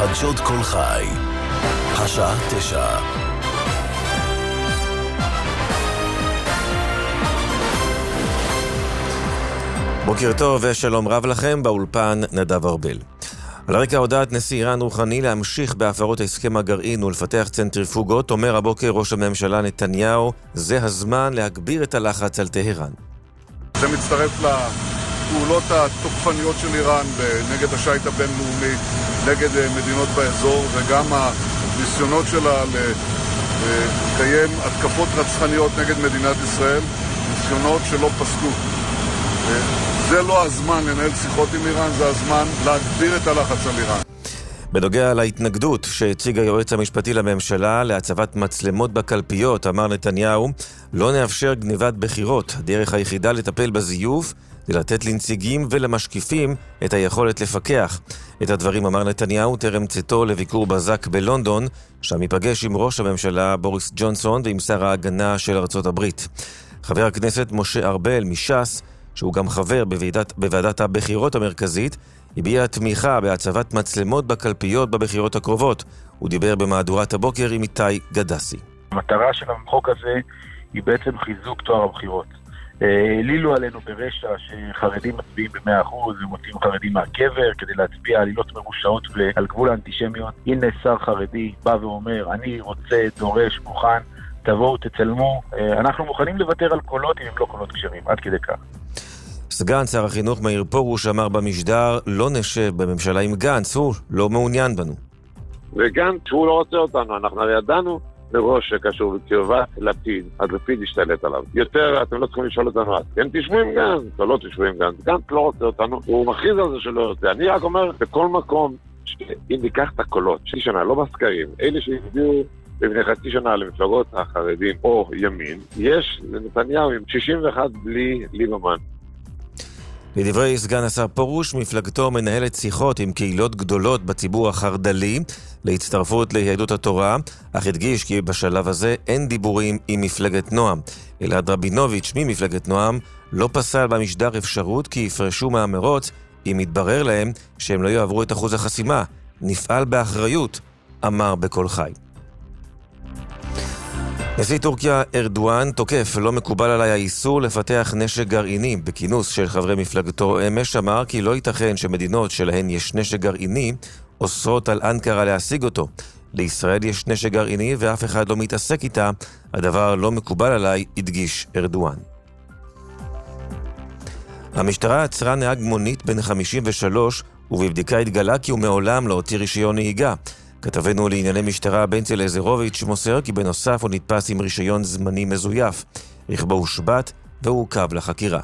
חדשות כל חי, השעה 9. בוקר טוב ושלום רב לכם, באולפן נדב ארבל. על רקע הודעת נשיא איראן רוחני להמשיך בהפרות הסכם הגרעין ולפתח צנטריפוגות, אומר הבוקר ראש הממשלה נתניהו, זה הזמן להגביר את הלחץ על טהרן. זה מצטרף לפעולות התוקפניות של איראן נגד השייט הבינלאומי, נגד מדינות באזור, וגם הניסיונות שלה לקיים התקפות רצחניות נגד מדינת ישראל, ניסיונות שלא פסקו. זה לא הזמן לנהל שיחות עם איראן, זה הזמן להגביר את הלחץ על איראן. בנוגע להתנגדות שהציג היועץ המשפטי לממשלה להצבת מצלמות בקלפיות, אמר נתניהו, לא נאפשר גניבת בחירות. הדרך היחידה לטפל בזיוף זה לתת לנציגים ולמשקיפים את היכולת לפקח. את הדברים אמר נתניהו טרם צאתו לביקור בזק בלונדון, שם ייפגש עם ראש הממשלה בוריס ג'ונסון ועם שר ההגנה של ארצות הברית. חבר הכנסת משה ארבל מש"ס, שהוא גם חבר בוועדת הבחירות המרכזית, הביע תמיכה בהצבת מצלמות בקלפיות בבחירות הקרובות. הוא דיבר במהדורת הבוקר עם איתי גדסי. המטרה של החוק הזה היא בעצם חיזוק טוהר הבחירות. העלילו עלינו ברשע שחרדים מצביעים ב100% ומוצאים חרדים מהקבר כדי להצביע עלילות מרושעות ועל גבול האנטישמיות. הנה שר חרדי בא ואומר, אני רוצה, דורש, מוכן, תבואו, תצלמו. אנחנו מוכנים לוותר על קולות אם הם לא קולות כשרים, עד כדי כך. סגן שר החינוך מאיר פרוש אמר במשדר, לא נשב בממשלה עם גנץ, הוא לא מעוניין בנו. וגנץ הוא לא רוצה אותנו, אנחנו ידענו מראש שקשור בקרבת לפיד, אז לפיד ישתלט עליו. יותר אתם לא צריכים לשאול אותנו, כן תשבו עם גנץ, או לא תשבו עם גנץ, גנץ לא רוצה אותנו, הוא מכריז על זה שלא רוצה. אני רק אומר, בכל מקום, אם ניקח את הקולות, שני שנה, לא בסקרים, אלה שהצביעו לפני חצי שנה למפלגות החרדים או ימין, יש לנתניהו עם 61 בלי ליברמן. לדברי סגן השר פרוש, מפלגתו מנהלת שיחות עם קהילות גדולות בציבור החרד"לי להצטרפות ליהדות התורה, אך הדגיש כי בשלב הזה אין דיבורים עם מפלגת נועם. אלעד רבינוביץ' ממפלגת נועם לא פסל במשדר אפשרות כי יפרשו מהמרוץ אם יתברר להם שהם לא יעברו את אחוז החסימה. נפעל באחריות, אמר בקול חי. נשיא טורקיה ארדואן תוקף, לא מקובל עליי האיסור לפתח נשק גרעיני. בכינוס של חברי מפלגתו אמש אמר כי לא ייתכן שמדינות שלהן יש נשק גרעיני אוסרות על אנקרה להשיג אותו. לישראל יש נשק גרעיני ואף אחד לא מתעסק איתה, הדבר לא מקובל עליי, הדגיש ארדואן. המשטרה עצרה נהג מונית בן 53 ובבדיקה התגלה כי הוא מעולם לא הוציא רישיון נהיגה. כתבנו לענייני משטרה בנצי לזרוביץ' מוסר כי בנוסף הוא נתפס עם רישיון זמני מזויף. רכבו הושבת והוא עוכב לחקירה.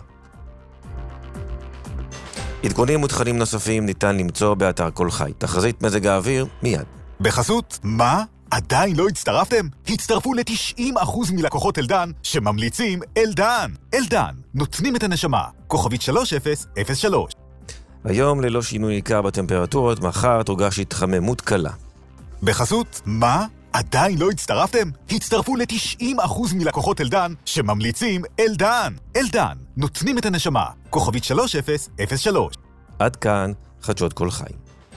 עדכונים ותכנים נוספים ניתן למצוא באתר כל חי. תחזית מזג האוויר מיד. בחסות, מה? עדיין לא הצטרפתם? הצטרפו ל-90% מלקוחות אלדן שממליצים אלדן. אלדן, נותנים את הנשמה. כוכבית 3003. היום ללא שינוי עיקר בטמפרטורות, מחר תורגש התחממות קלה. בחסות, מה? עדיין לא הצטרפתם? הצטרפו ל-90% מלקוחות אלדן שממליצים אלדן. אלדן, נותנים את הנשמה. כוכבית 3003. עד כאן חדשות כל חי.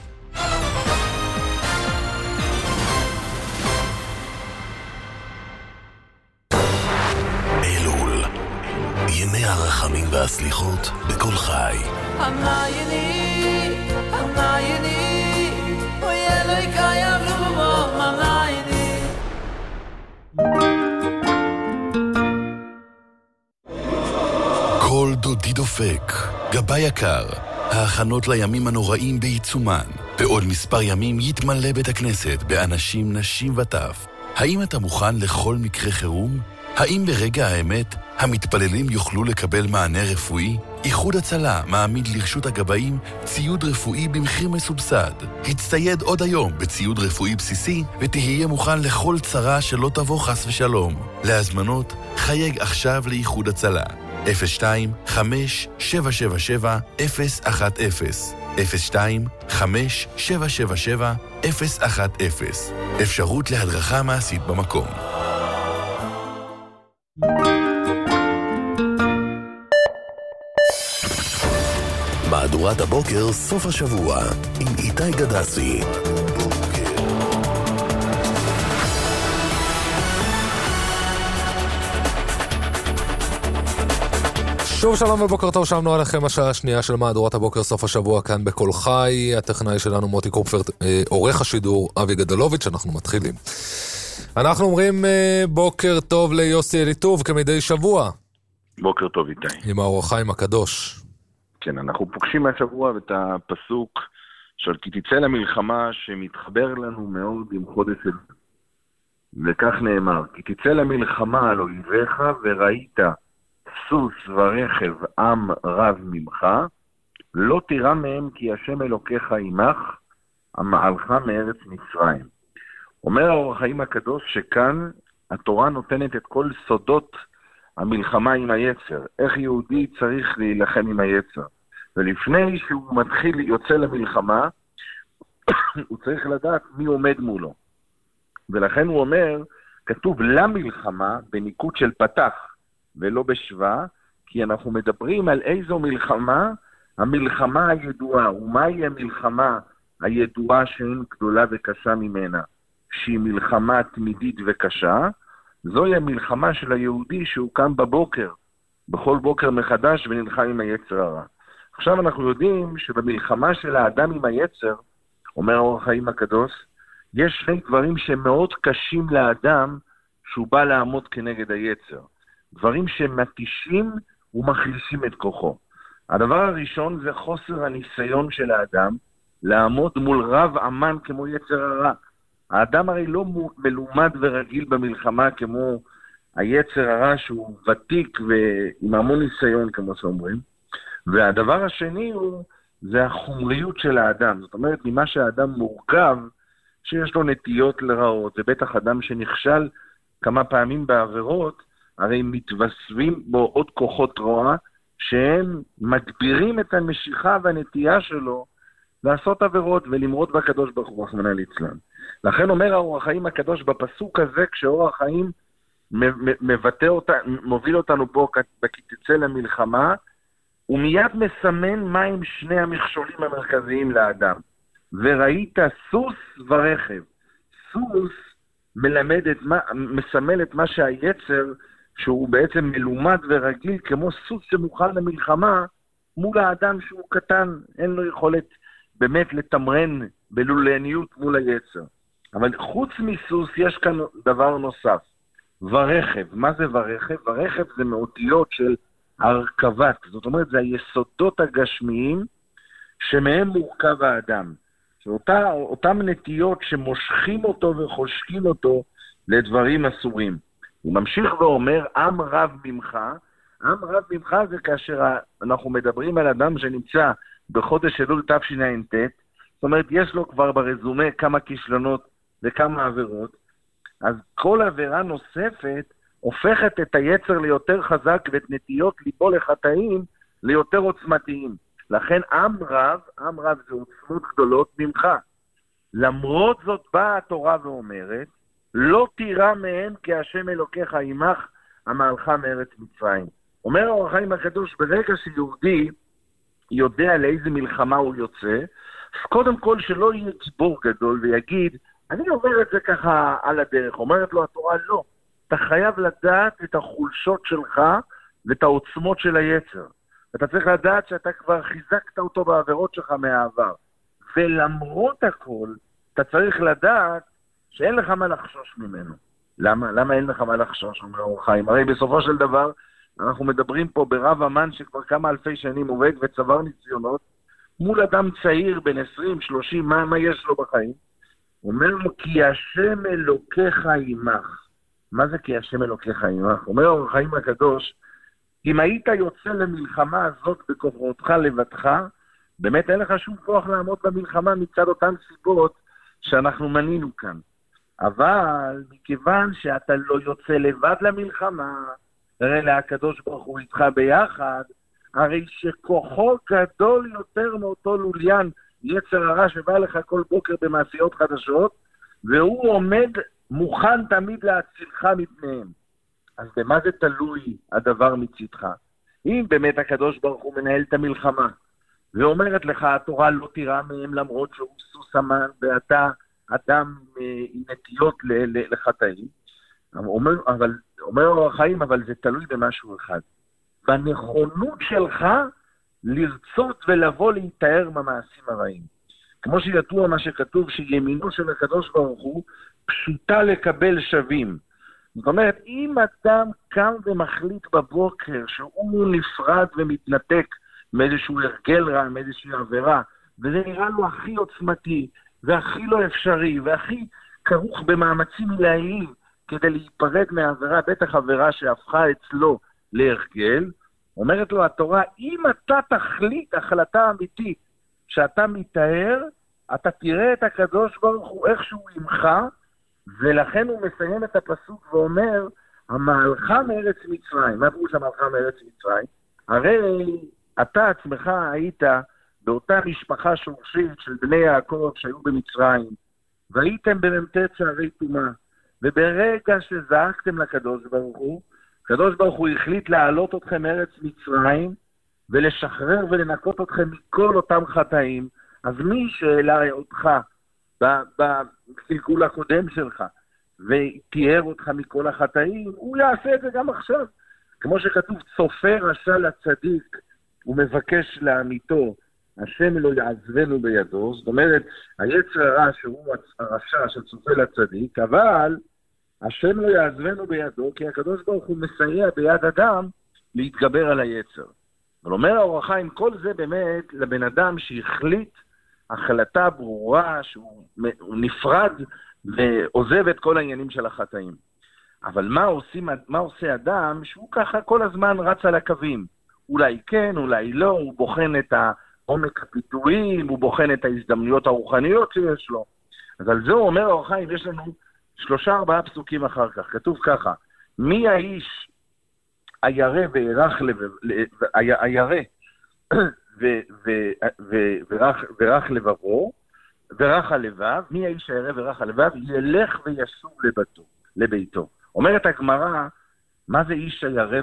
אלול, ימי הרחמים והסליחות בכל חי. המעייני, המעייני, אוי אלוהי קיים ובו, המעייני. כל דודי דופק, גבה יקר, ההכנות לימים הנוראים בעיצומן. בעוד מספר ימים יתמלא בית הכנסת באנשים, נשים וטף. האם אתה מוכן לכל מקרה חירום? האם ברגע האמת המתפללים יוכלו לקבל מענה רפואי? איחוד הצלה מעמיד לרשות הגבאים ציוד רפואי במחיר מסובסד. הצטייד עוד היום בציוד רפואי בסיסי ותהיה מוכן לכל צרה שלא תבוא חס ושלום. להזמנות חייג עכשיו לאיחוד הצלה. 02-5777-010 02-5777-010. אפשרות להדרכה מעשית במקום. מהדורת הבוקר סוף השבוע עם איתי גדסי. שוב שלום ובוקר טוב, שמנו עליכם השעה השנייה של מהדורת הבוקר סוף השבוע כאן בכל חי. הטכנאי שלנו מוטי קופפרט, עורך השידור אבי גדלוביץ'. אנחנו מתחילים. אנחנו אומרים בוקר טוב ליוסי אליטוב כמדי שבוע. בוקר טוב איתי. עם האור החיים הקדוש. כן, אנחנו פוגשים השבוע את הפסוק של כי תצא למלחמה שמתחבר לנו מאוד עם חודש של... וכך נאמר, כי תצא למלחמה על אויביך וראית סוס ורכב עם רב ממך, לא תירא מהם כי השם אלוקיך עמך, המעלך מארץ מצרים. אומר האור החיים הקדוש שכאן התורה נותנת את כל סודות המלחמה עם היצר, איך יהודי צריך להילחם עם היצר. ולפני שהוא מתחיל יוצא למלחמה, הוא צריך לדעת מי עומד מולו. ולכן הוא אומר, כתוב למלחמה בניקוד של פתח ולא בשווה, כי אנחנו מדברים על איזו מלחמה, המלחמה הידועה. ומהי המלחמה הידועה שאין גדולה וקשה ממנה? שהיא מלחמה תמידית וקשה. זוהי המלחמה של היהודי שהוא קם בבוקר, בכל בוקר מחדש ונלחם עם היצר הרע. עכשיו אנחנו יודעים שבמלחמה של האדם עם היצר, אומר האור החיים הקדוש, יש שני דברים שמאוד קשים לאדם שהוא בא לעמוד כנגד היצר. דברים שמתישים ומחלישים את כוחו. הדבר הראשון זה חוסר הניסיון של האדם לעמוד מול רב אמן כמו יצר הרע. האדם הרי לא מלומד ורגיל במלחמה כמו היצר הרע שהוא ותיק ועם המון ניסיון כמו שאומרים. והדבר השני זה החומריות של האדם. זאת אומרת, ממה שהאדם מורכב, שיש לו נטיות לרעות, זה בטח אדם שנכשל כמה פעמים בעבירות, הרי מתווספים בו עוד כוחות רוע, שהם מגבירים את המשיכה והנטייה שלו לעשות עבירות ולמרוד בקדוש ברוך הוא רחמנא ליצלן. לכן אומר האור החיים הקדוש בפסוק הזה, כשאור החיים מוביל אותנו בו כי תצא למלחמה, הוא מיד מסמן מהם שני המכשולים המרכזיים לאדם. וראית סוס ורכב. סוס מסמל את מה שהיצר, שהוא בעצם מלומד ורגיל, כמו סוס שמוכן למלחמה, מול האדם שהוא קטן, אין לו יכולת באמת לתמרן בלולניות מול היצר. אבל חוץ מסוס יש כאן דבר נוסף, ורכב. מה זה ורכב? ורכב זה מאותיות של הרכבת, זאת אומרת זה היסודות הגשמיים שמהם מורכב האדם. אותם נטיות שמושכים אותו וחושקים אותו לדברים אסורים. הוא ממשיך ואומר, עם רב ממך. עם רב ממך זה כאשר אנחנו מדברים על אדם שנמצא בחודש אלול תשע"ט, זאת אומרת יש לו כבר ברזומה כמה כישלונות וכמה עבירות, אז כל עבירה נוספת הופכת את היצר ליותר חזק ואת נטיות ליבו לחטאים ליותר עוצמתיים. לכן עם רב זה עוצמות גדולות ממך. למרות זאת באה התורה ואומרת, לא תירא מהם כי השם אלוקיך עמך, המעלך מארץ מצרים. אומר האור החיים הקדוש, ברגע שיהודי יודע לאיזה מלחמה הוא יוצא, אז קודם כל שלא יהיה גיבור גדול ויגיד, אני אומר את זה ככה על הדרך. אומרת לו התורה, לא. אתה חייב לדעת את החולשות שלך ואת העוצמות של היצר. אתה צריך לדעת שאתה כבר חיזקת אותו בעבירות שלך מהעבר. ולמרות הכל, אתה צריך לדעת שאין לך מה לחשוש ממנו. למה אין לך מה לחשוש? אומר האור החיים. הרי בסופו של דבר, אנחנו מדברים פה ברב אמן שכבר כמה אלפי שנים עובד וצבר ניסיונות, מול אדם צעיר בן 20, 30, מה יש לו בחיים? אומר לו, כי השם אלוקיך עמך. מה זה כי השם אלוקיך עמך? אומר האור החיים הקדוש, אם היית יוצא למלחמה הזאת בכוחותך לבדך, באמת אין לך שום כוח לעמוד במלחמה מצד אותן סיבות שאנחנו מנינו כאן. אבל מכיוון שאתה לא יוצא לבד למלחמה, הרי להקדוש ברוך הוא איתך ביחד, הרי שכוחו גדול יותר מאותו לוליין, יצר הרע שבא לך כל בוקר במעשיות חדשות, והוא עומד מוכן תמיד להצילך מפניהם. אז במה זה תלוי הדבר מצדך? אם באמת הקדוש ברוך הוא מנהל את המלחמה, ואומרת לך התורה לא תירא מהם למרות שהוא סוס אמן, ואתה אדם עם נטיות לחטאים, אומר האור החיים, אבל זה תלוי במשהו אחד. בנכונות שלך לרצות ולבוא להתאר במעשים הרעים. כמו שידוע מה שכתוב, שימינו של הקדוש ברוך הוא פשוטה לקבל שווים. זאת אומרת, אם אדם קם ומחליט בבוקר שהוא נפרד ומתנתק מאיזשהו הרגל רע, מאיזושהי עבירה, וזה נראה לו הכי עוצמתי, והכי לא אפשרי, והכי כרוך במאמצים עילאיים כדי להיפרד מהעבירה, בטח עבירה שהפכה אצלו להרגל, אומרת לו התורה, אם אתה תחליט החלטה אמיתית שאתה מתאר, אתה תראה את הקדוש ברוך הוא איכשהו עמך, ולכן הוא מסיים את הפסוק ואומר, המהלך מארץ מצרים. מה פירוש המהלך מארץ מצרים? הרי אתה עצמך היית באותה משפחה שורשית של בני יעקב שהיו במצרים, והייתם בממתת שערי טומאה, וברגע שזעקתם לקדוש ברוך הוא, הקדוש ברוך הוא החליט להעלות אתכם מארץ מצרים, ולשחרר ולנקות אתכם מכל אותם חטאים. אז מי שאלה אותך בגלגול הקודם שלך, ותיאר אותך מכל החטאים, הוא יעשה את זה גם עכשיו. כמו שכתוב, צופה רשע לצדיק, הוא מבקש לאמיתו, השם לא יעזבנו בידו. זאת אומרת, היצר הרע שהוא הרשע שצופה לצדיק, אבל השם לא יעזבנו בידו, כי הקדוש ברוך הוא מסייע ביד אדם להתגבר על היצר. אבל אומר האור החיים, כל זה באמת לבן אדם שהחליט החלטה ברורה שהוא נפרד ועוזב את כל העניינים של החטאים. אבל מה עושה אדם שהוא ככה כל הזמן רץ על הקווים? אולי כן, אולי לא, הוא בוחן את העומק הפיתויים, הוא בוחן את ההזדמנויות הרוחניות שיש לו. אז על זה הוא אומר האור החיים, יש לנו 3-4 פסוקים אחר כך. כתוב ככה, מי האיש הירא ורך לבבו, ורך הלבב, מי האיש הירא ורך הלבב, ילך וישוב לביתו. אומרת הגמרא, מה זה איש הירא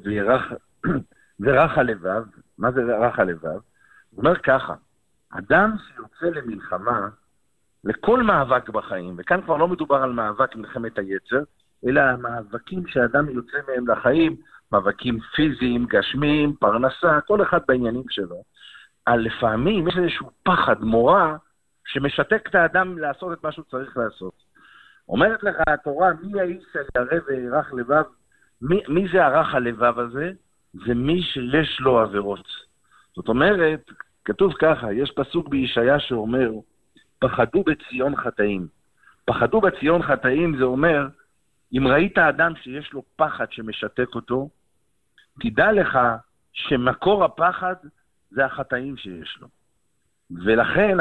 ורך הלבב? מה זה רך הלבב? הוא אומר ככה, אדם שיוצא למלחמה, לכל מאבק בחיים, וכאן כבר לא מדובר על מאבק מלחמת היצר, אלא המאבקים שאדם יוצא מהם לחיים, מאבקים פיזיים, גשמיים, פרנסה, כל אחד בעניינים שלו. לפעמים יש איזשהו פחד, מורא, שמשתק את האדם לעשות את מה שהוא צריך לעשות. אומרת לך התורה, מי האיש הירא ורך לבב? מי זה הרך הלבב הזה? זה מי שיש לו עבירות. זאת אומרת, כתוב ככה, יש פסוק בישעיה שאומר, פחדו בציון חטאים. פחדו בציון חטאים זה אומר, אם ראית אדם שיש לו פחד שמשתק אותו, תדע לך שמקור הפחד זה החטאים שיש לו. ולכן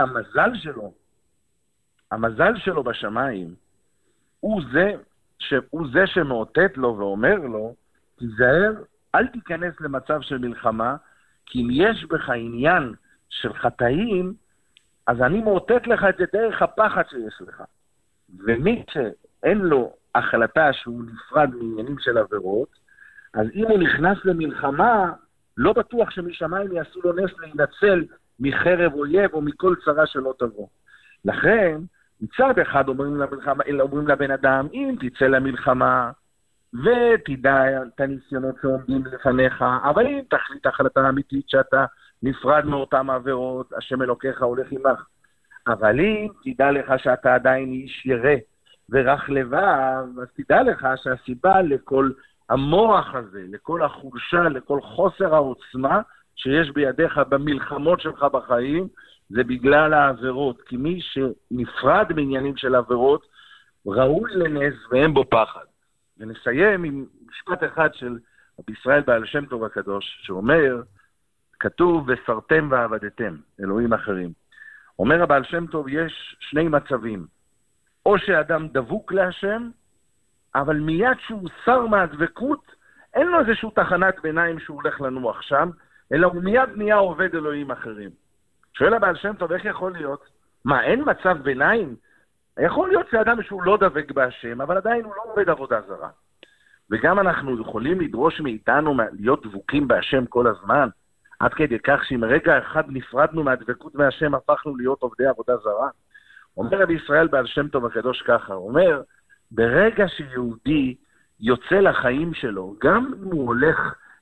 המזל שלו בשמיים, הוא זה שמאותת לו ואומר לו, תיזהר, אל תיכנס למצב של מלחמה, כי אם יש בך עניין של חטאים, אז אני מאותת לך את זה דרך הפחד שיש לך. ומי שאין לו החלטה שהוא נפרד מעניינים של עבירות, אז אם הוא נכנס למלחמה, לא בטוח שמשמיים יעשו לו נס להינצל מחרב אויב או מכל צרה שלא תבוא. לכן, מצד אחד אומרים לבן אדם, אם תצא למלחמה ותדע את הניסיונות שעומדים לפניך, אבל אם תחליט החלטה אמיתית שאתה נפרד מאותם עבירות, השם אלוקיך הולך עמך. אבל אם תדע לך שאתה עדיין איש ירא ורך לבב, אז תדע לך שהסיבה לכל המוח הזה, לכל החולשה, לכל חוסר העוצמה שיש בידיך במלחמות שלך בחיים, זה בגלל העבירות. כי מי שנפרד בעניינים של עבירות, ראוי לנס ואין בו פחד. ונסיים עם משפט אחד של רבי ישראל בעל שם טוב הקדוש, שאומר, כתוב, וסרתם ועבדתם, אלוהים אחרים. אומר הבעל שם טוב, יש שני מצבים. או שאדם דבוק להשם, אבל מיד שהוא שר מהדבקות, אין לו איזשהו תחנת ביניים שהוא הולך לנוח שם, אלא הוא מיד נהיה עובד אלוהים אחרים. שואל הבעל שם טוב, איך יכול להיות? מה, אין מצב ביניים? יכול להיות שאדם שהוא לא דבק בהשם, אבל עדיין הוא לא עובד עבודה זרה. וגם אנחנו יכולים לדרוש מאיתנו להיות דבוקים בהשם כל הזמן, עד כדי כך שאם רגע אחד נפרדנו מהדבקות מהשם, הפכנו להיות עובדי עבודה זרה. אומר רבי ישראל בעל שם טוב הקדוש ככה, הוא אומר, ברגע שיהודי יוצא לחיים שלו, גם אם הוא הולך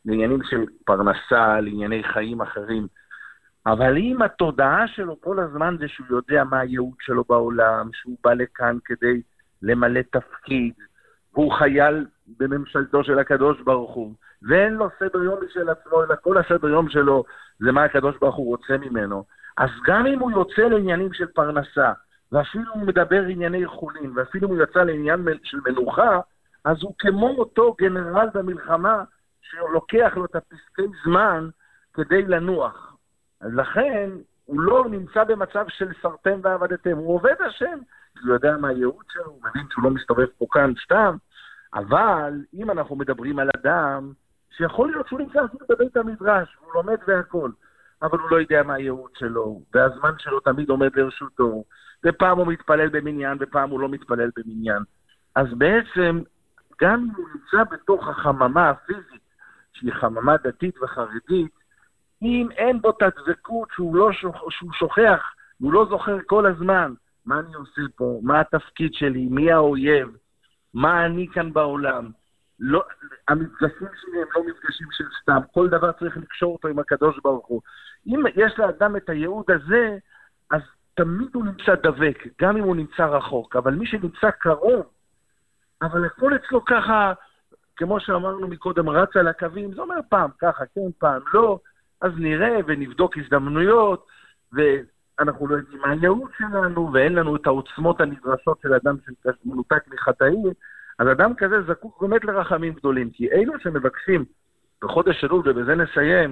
לעניינים של פרנסה, לענייני חיים אחרים. אבל אם התודעה שלו כל הזמן זה שהוא יודע מה הייעוד שלו בעולם, שהוא בא לכאן כדי למלא תפקיד, והוא חייל בממשלתו של הקדוש ברוך הוא, ואין לו סדר יום של עצמו, אלא כל הסדר יום שלו זה מה הקדוש ברוך הוא רוצה ממנו. אז גם אם הוא יוצא לעניינים של פרנסה, ואפילו הוא מדבר ענייני חולין, ואפילו הוא יצא לעניין של מנוחה, אז הוא כמו אותו גנרל במלחמה, שלוקח לו את הפסקי זמן כדי לנוח. אז לכן הוא לא נמצא במצב של סרתם ועבדתם, הוא עובד השם, הוא יודע מה הייעוד שלו, הוא מבין שהוא לא מסתובב פה כאן סתם, אבל אם אנחנו מדברים על אדם, שיכול להיות שהוא נמצא בבית המדרש, הוא לומד והכל, אבל הוא לא יודע מה הייעוד שלו, והזמן שלו תמיד עומד לרשותו, ופעם הוא מתפלל במניין, ופעם הוא לא מתפלל במניין. אז בעצם, גם אם הוא נמצא בתוך החממה הפיזית, שהיא חממה דתית וחרדית, אם אין בו תדבקות שהוא שוכח, הוא לא זוכר כל הזמן, מה אני עושה פה, מה התפקיד שלי, מי האויב, מה אני כאן בעולם. לא, המפגשים שלי הם לא מפגשים של סתם, כל דבר צריך לקשור אותו עם הקדוש ברוך הוא. אם יש לאדם את הייעוד הזה, אז תמיד הוא נמצא דבק, גם אם הוא נמצא רחוק, אבל מי שנמצא קרוב, אבל הכל אצלו ככה, כמו שאמרנו מקודם, רץ על הקווים, זה אומר פעם ככה, כן, פעם לא, אז נראה ונבדוק הזדמנויות, ואנחנו לא יודעים מה הייעוד שלנו, ואין לנו את העוצמות הנדרשות של אדם שמנותק מחטאים, אז אדם כזה זקוק באמת לרחמים גדולים, כי אלו שמבקשים בחודש אלול, ובזה נסיים,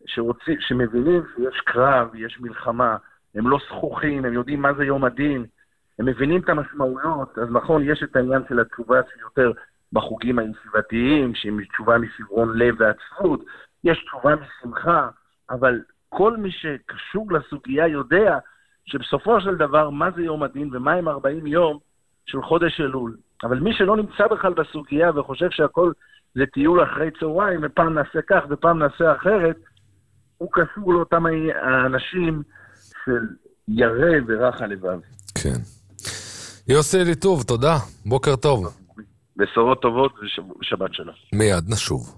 שמבינים שיש קרב, יש מלחמה, הם לא זכוכים, הם יודעים מה זה יום הדין, הם מבינים את המשמעויות, אז נכון, יש את העניין של התשובה שיותר בחוגים הישיבתיים, שהיא תשובה מסברון לב ועצבות, יש תשובה משמחה, אבל כל מי שקשור לסוגיה יודע שבסופו של דבר מה זה יום הדין ומה הם 40 יום של חודש אלול. אבל מי שלא נמצא בכלל בסוגיה וחושב שהכל זה טיול אחרי צהריים, ופעם נעשה כך ופעם נעשה אחרת, הוא קשור לאותם האנשים של ירא ורך הלבב. כן. יוסי אליטוב, תודה. בוקר טוב. בשורות טובות ושבת שלום. מיד נשוב.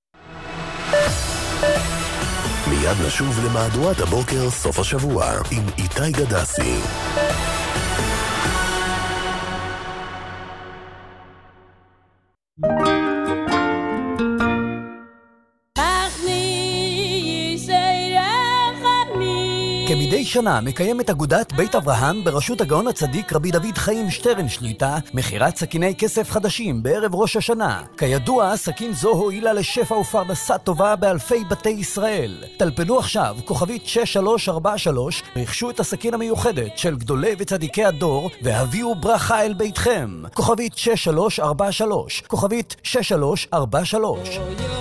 מיד נשוב למהדורת הבוקר סוף השבוע עם איתי גדסי. כמדי שנה מקיימת אגודת בית אברהם בראשות הגאון הצדיק רבי דוד חיים שטרן שליטה מכירת סכיני כסף חדשים בערב ראש השנה. כידוע, סכין זו הועילה לשפע ופרנסה טובה באלפי בתי ישראל. טלפנו עכשיו, כוכבית 6343, רכשו את הסכין המיוחדת של גדולי וצדיקי הדור והביאו ברכה אל ביתכם. כוכבית 6343, כוכבית 6343.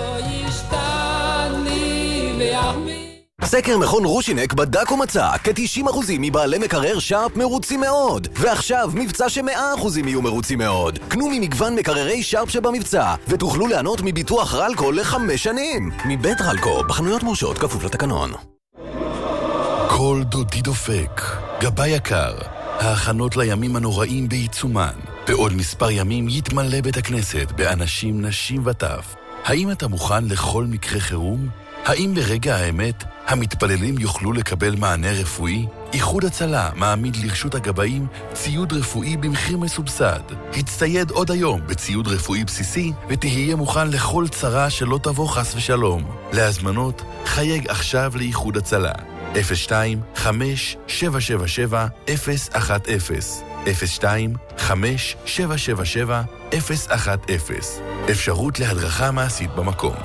סקר מכון רושינק בדק ומצא כ-90% מבעלי מקרר שרפ מרוצים מאוד, ועכשיו מבצע ש100% יהיו מרוצים מאוד. קנו ממגוון מקררי שרפ שבמבצע ותוכלו ליהנות מביטוח רלקו ל5 שנים מבית רלקו, בחנויות מורשות כפוף לתקנון. כל דודי דופק, גבאי יקר, ההכנות לימים הנוראים בעיצומן. בעוד מספר ימים יתמלא בית הכנסת באנשים, נשים וטף. האם אתה מוכן לכל מקרה חירום? האם ברגע האמת המתפללים יוכלו לקבל מענה רפואי? איחוד הצלה מעמיד לרשות הגבאים ציוד רפואי במחיר מסובסד. הצטייד עוד היום בציוד רפואי בסיסי ותהיה מוכן לכל צרה שלא תבוא חס ושלום. להזמנות חייג עכשיו לאיחוד הצלה 02-577-7010 02-577-7010. אפשרות להדרכה מעשית במקום.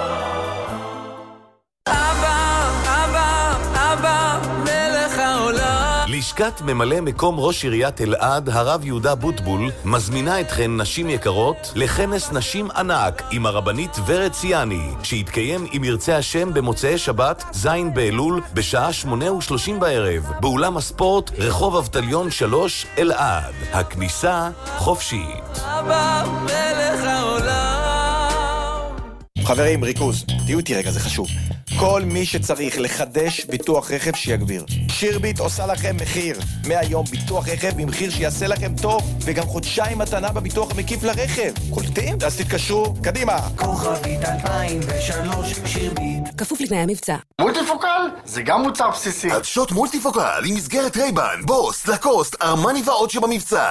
לשכת ממלא מקום ראש עיריית אלעד, הרב יהודה בוטבול, מזמינה אתכן נשים יקרות לכנס נשים ענק עם הרבנית ורד ציאני, שיתקיים אם ירצה השם במוצאי שבת, זין באלול, בשעה 8:30 בערב, באולם הספורט רחוב אבטליון 3, אלעד. הכניסה חופשית. חברים, ריכוז, תהיו איתי רגע, זה חשוב. כל מי שצריך לחדש ביטוח רכב שיגביר. שירביט עושה לכם מחיר. מהיום ביטוח רכב במחיר שיעשה לכם טוב, וגם חודשיים מתנה בביטוח המקיף לרכב. קולטים? אז תתקשרו, קדימה. כוכבית 2003 שירביט. כפוף לתנאי המבצע. מולטיפוקל? זה גם מוצר בסיסי. חדשות מולטיפוקל עם מסגרת רייבן, בוס, לקוסט, ארמני ועוד שבמבצע.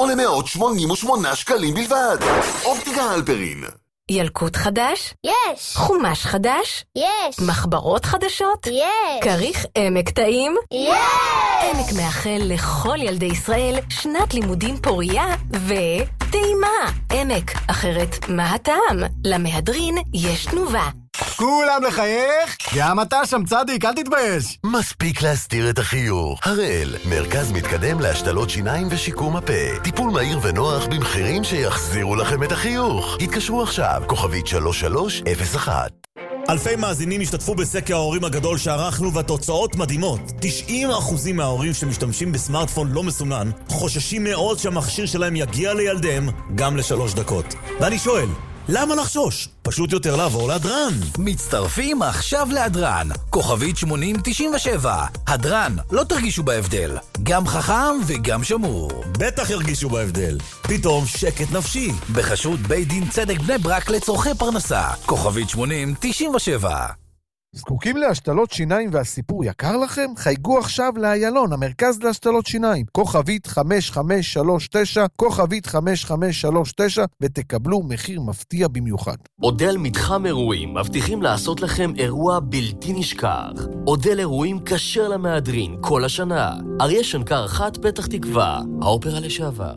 ב-888 שקלים בלבד. אופטיקה הלפרין. ילקוט חדש? יש. חומש חדש? יש. מחברות חדשות? יש. כריך עמק טעים? יש. עמק מאחל לכל ילדי ישראל שנת לימודים פוריה וטעימה. עמק, אחרת מה הטעם? למהדרין יש תנובה. כולם לחייך? גם אתה שם צדיק, אל תתבייש. מספיק להסתיר את החיוך. הראל, מרכז מתקדם להשתלות שיניים ושיקום הפה. טיפול מהיר ונוח במחירים שיחזירו לכם את החיוך. התקשרו עכשיו, כוכבית 3301. אלפי מאזינים השתתפו בסקר ההורים הגדול שערכנו והתוצאות מדהימות. 90% מההורים שמשתמשים בסמארטפון לא מסונן חוששים מאוד שהמכשיר שלהם יגיע לילדיהם גם ל3 דקות. ואני שואל, למה לחשוש? פשוט יותר לעבור להדרן. מצטרפים עכשיו להדרן. כוכבית 8097. הדרן, לא תרגישו בהבדל. גם חכם וגם שמור. בטח ירגישו בהבדל. פתאום שקט נפשי. בחסות בית דין צדק בני ברק לצורכי פרנסה. כוכבית 8097. זקוקים להשתלות שיניים והסיפור יקר לכם? חייגו עכשיו לאיילון, המרכז להשתלות שיניים. כוכבית 5539, כוכבית 5539, ותקבלו מחיר מפתיע במיוחד. אודל מתחם אירועים מבטיחים לעשות לכם אירוע בלתי נשכח. אודל אירועים כשר למהדרין כל השנה. אריה שנקר 1 פתח תקווה, האופרה לשעבר.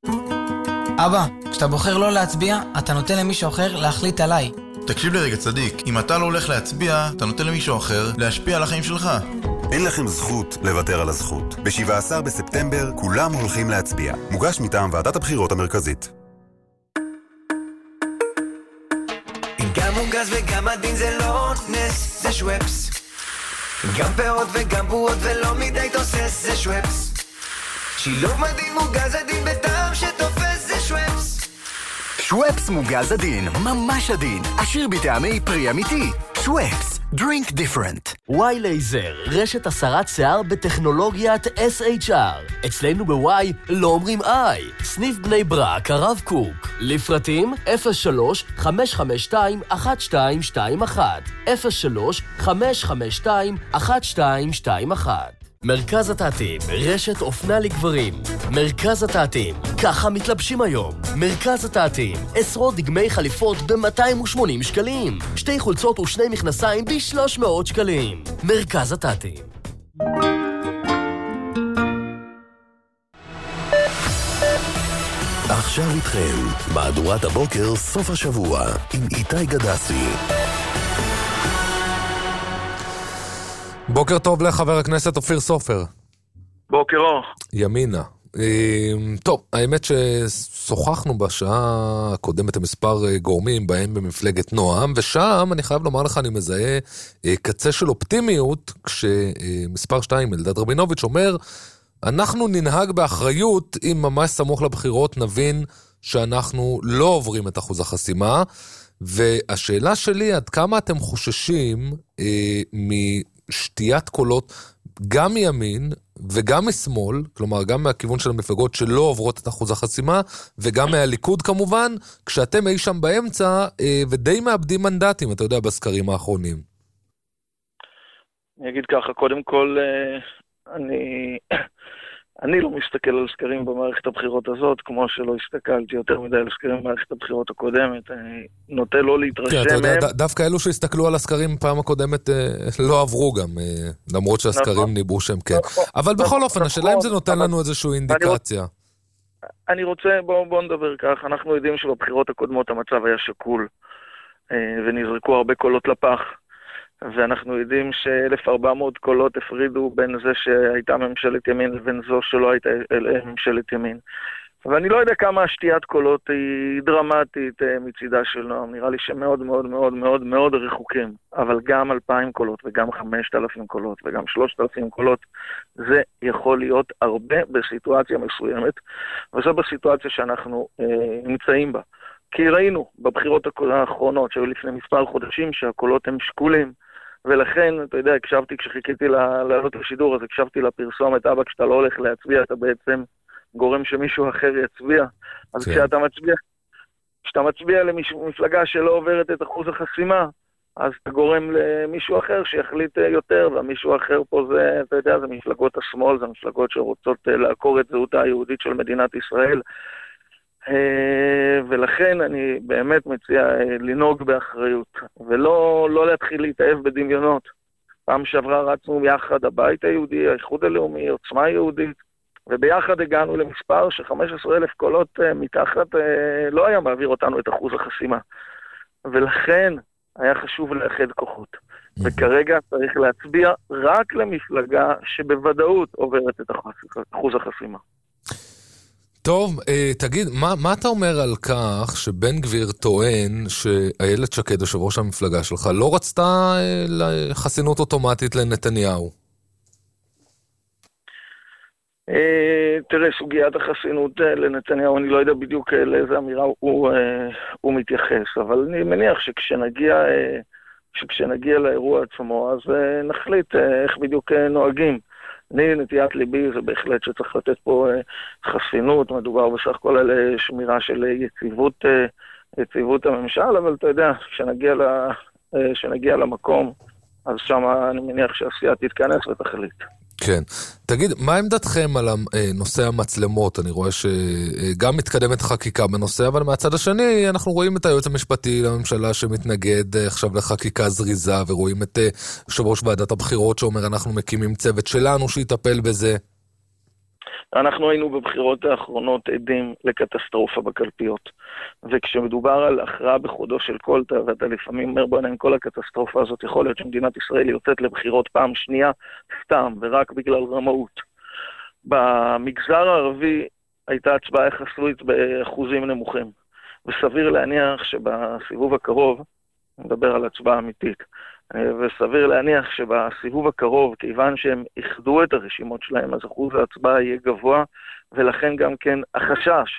אבא, כשאתה בוחר לא להצביע, אתה נותן למישהו אחר להחליט עליי. תקשיב לרגע צדיק, אם אתה לא הולך להצביע, אתה נותן למישהו אחר להשפיע על החיים שלך. אין לכם זכות לוותר על הזכות. ב-17 בספטמבר כולם הולכים להצביע. מוגש מטעם ועדת הבחירות המרכזית. אם גם מוגז וגם עדין זה לא נס, זה שוואפס. גם פירות וגם בועות ולא מדי תוסס, זה שוואפס. שילוב מדהים מוגז עדין בטעם שתופס, זה שוואפס. שוואפס מוגז עדין, ממש עדין, עשיר בטעמי פרי אמיתי. שוואפס, drink different. וואי לייזר, רשת הסרת שיער בטכנולוגיית SHR. אצלנו בוואי לא אומרים איי. סניף בני ברק, הרב קוק. לפרטים 03-552-1221. 03-552-1221. מרכז התעתים, רשת אופנה לגברים. מרכז התעתים, ככה מתלבשים היום. מרכז התעתים, עשרות דגמי חליפות ב-280 שקלים. 2 חולצות ו2 מכנסיים ב-300 שקלים. מרכז התעתים. עכשיו איתכם, מהדורת הבוקר סוף השבוע, עם איתי גדסי. בוקר טוב לחבר הכנסת אופיר סופר. בוקר אור. ימינה. טוב, האמת ששוחחנו בשעה הקודמת עם מספר גורמים בהם במפלגת נועם, ושם אני חייב לומר לך, אני מזהה קצה של אופטימיות, כשמספר 2, אלדד רבינוביץ' אומר, אנחנו ננהג באחריות אם ממש סמוך לבחירות נבין שאנחנו לא עוברים את אחוז החסימה, והשאלה שלי, עד כמה אתם חוששים משתיית קולות גם מימין וגם משמאל, כלומר גם מהכיוון של המפלגות שלא עוברות את אחוז החסימה, וגם מהליכוד כמובן, כשאתם אי שם באמצע ודי מאבדים מנדטים, אתה יודע, בסקרים האחרונים. אני אגיד ככה, קודם כל, אני לא מסתכל על סקרים במערכת הבחירות הזאת, כמו שלא הסתכלתי יותר מדי על סקרים במערכת הבחירות הקודמת. אני נוטה לא להתרשם. כן, אתה יודע, דווקא אלו שהסתכלו על הסקרים פעם הקודמת לא עברו גם, למרות שהסקרים ניבאו שהם כן. אבל בכל אופן, השאלה אם זה נותן לנו איזושהי אינדיקציה. אני רוצה, בואו נדבר כך, אנחנו יודעים שבבחירות הקודמות המצב היה שקול, ונזרקו הרבה קולות לפח. ואנחנו יודעים ש1,400 קולות הפרידו בין זה שהייתה ממשלת ימין לבין זו שלא הייתה ממשלת ימין. ואני לא יודע כמה השתיית קולות היא דרמטית מצידה של נועם. נראה לי שמאוד מאוד מאוד מאוד מאוד רחוקים. אבל גם 2,000 קולות וגם 5,000 קולות וגם 3,000 קולות, זה יכול להיות הרבה בסיטואציה מסוימת. וזה בסיטואציה שאנחנו נמצאים בה. כי ראינו בבחירות האחרונות שהיו לפני מספר חודשים שהקולות הם שקולים. ולכן, אתה יודע, הקשבתי כשחיכיתי לעלות לשידור, אז הקשבתי לפרסומת, אבא, כשאתה לא הולך להצביע, אתה בעצם גורם שמישהו אחר יצביע. אז כשאתה מצביע למפלגה שלא עוברת את אחוז החסימה, אז אתה גורם למישהו אחר שיחליט יותר, והמישהו האחר פה זה, אתה יודע, זה מפלגות השמאל, זה מפלגות שרוצות לעקור את זהותה היהודית של מדינת ישראל. ולכן אני באמת מציע לנהוג באחריות, ולא להתחיל להתאהב בדמיונות. פעם שעברה רצנו יחד הבית היהודי, האיחוד הלאומי, עוצמה יהודית, וביחד הגענו למספר ש15,000 קולות מתחת לא היה מעביר אותנו את אחוז החסימה. ולכן היה חשוב לאחד כוחות. וכרגע צריך להצביע רק למפלגה שבוודאות עוברת את אחוז החסימה. טוב, תגיד, מה אתה אומר על כך שבן גביר טוען שאיילת שקד, יושב ראש המפלגה שלך, לא רצתה חסינות אוטומטית לנתניהו? תראה, סוגיית החסינות לנתניהו, אני לא יודע בדיוק לאיזה אמירה הוא מתייחס, אבל אני מניח שכשנגיע לאירוע עצמו, אז נחליט איך בדיוק נוהגים. נטיית ליבי זה בהחלט שצריך לתת פה חסינות, מדובר בסך הכל על שמירה של יציבות הממשל, אבל אתה יודע, כשנגיע למקום, אז שם אני מניח שהעשייה תתכנס ותחליט. כן. תגיד, מה עמדתכם על נושא המצלמות? אני רואה שגם מתקדמת חקיקה בנושא, אבל מהצד השני אנחנו רואים את היועץ המשפטי לממשלה שמתנגד עכשיו לחקיקה זריזה, ורואים את יושב ראש ועדת הבחירות שאומר אנחנו מקימים צוות שלנו שיטפל בזה. אנחנו היינו בבחירות האחרונות עדים לקטסטרופה בקלפיות, וכשמדובר על הכרעה בחודו של כל תא, ואתה לפעמים אומר בוא עם כל הקטסטרופה הזאת, יכול להיות שמדינת ישראל יוצאת לבחירות פעם שנייה סתם, ורק בגלל רמאות. במגזר הערבי הייתה הצבעה יחסית באחוזים נמוכים, וסביר להניח שבסיבוב הקרוב, נדבר על הצבעה אמיתית, וסביר להניח שבסיבוב הקרוב, כיוון שהם איחדו את הרשימות שלהם, אז אחוז ההצבעה יהיה גבוה, ולכן גם כן החשש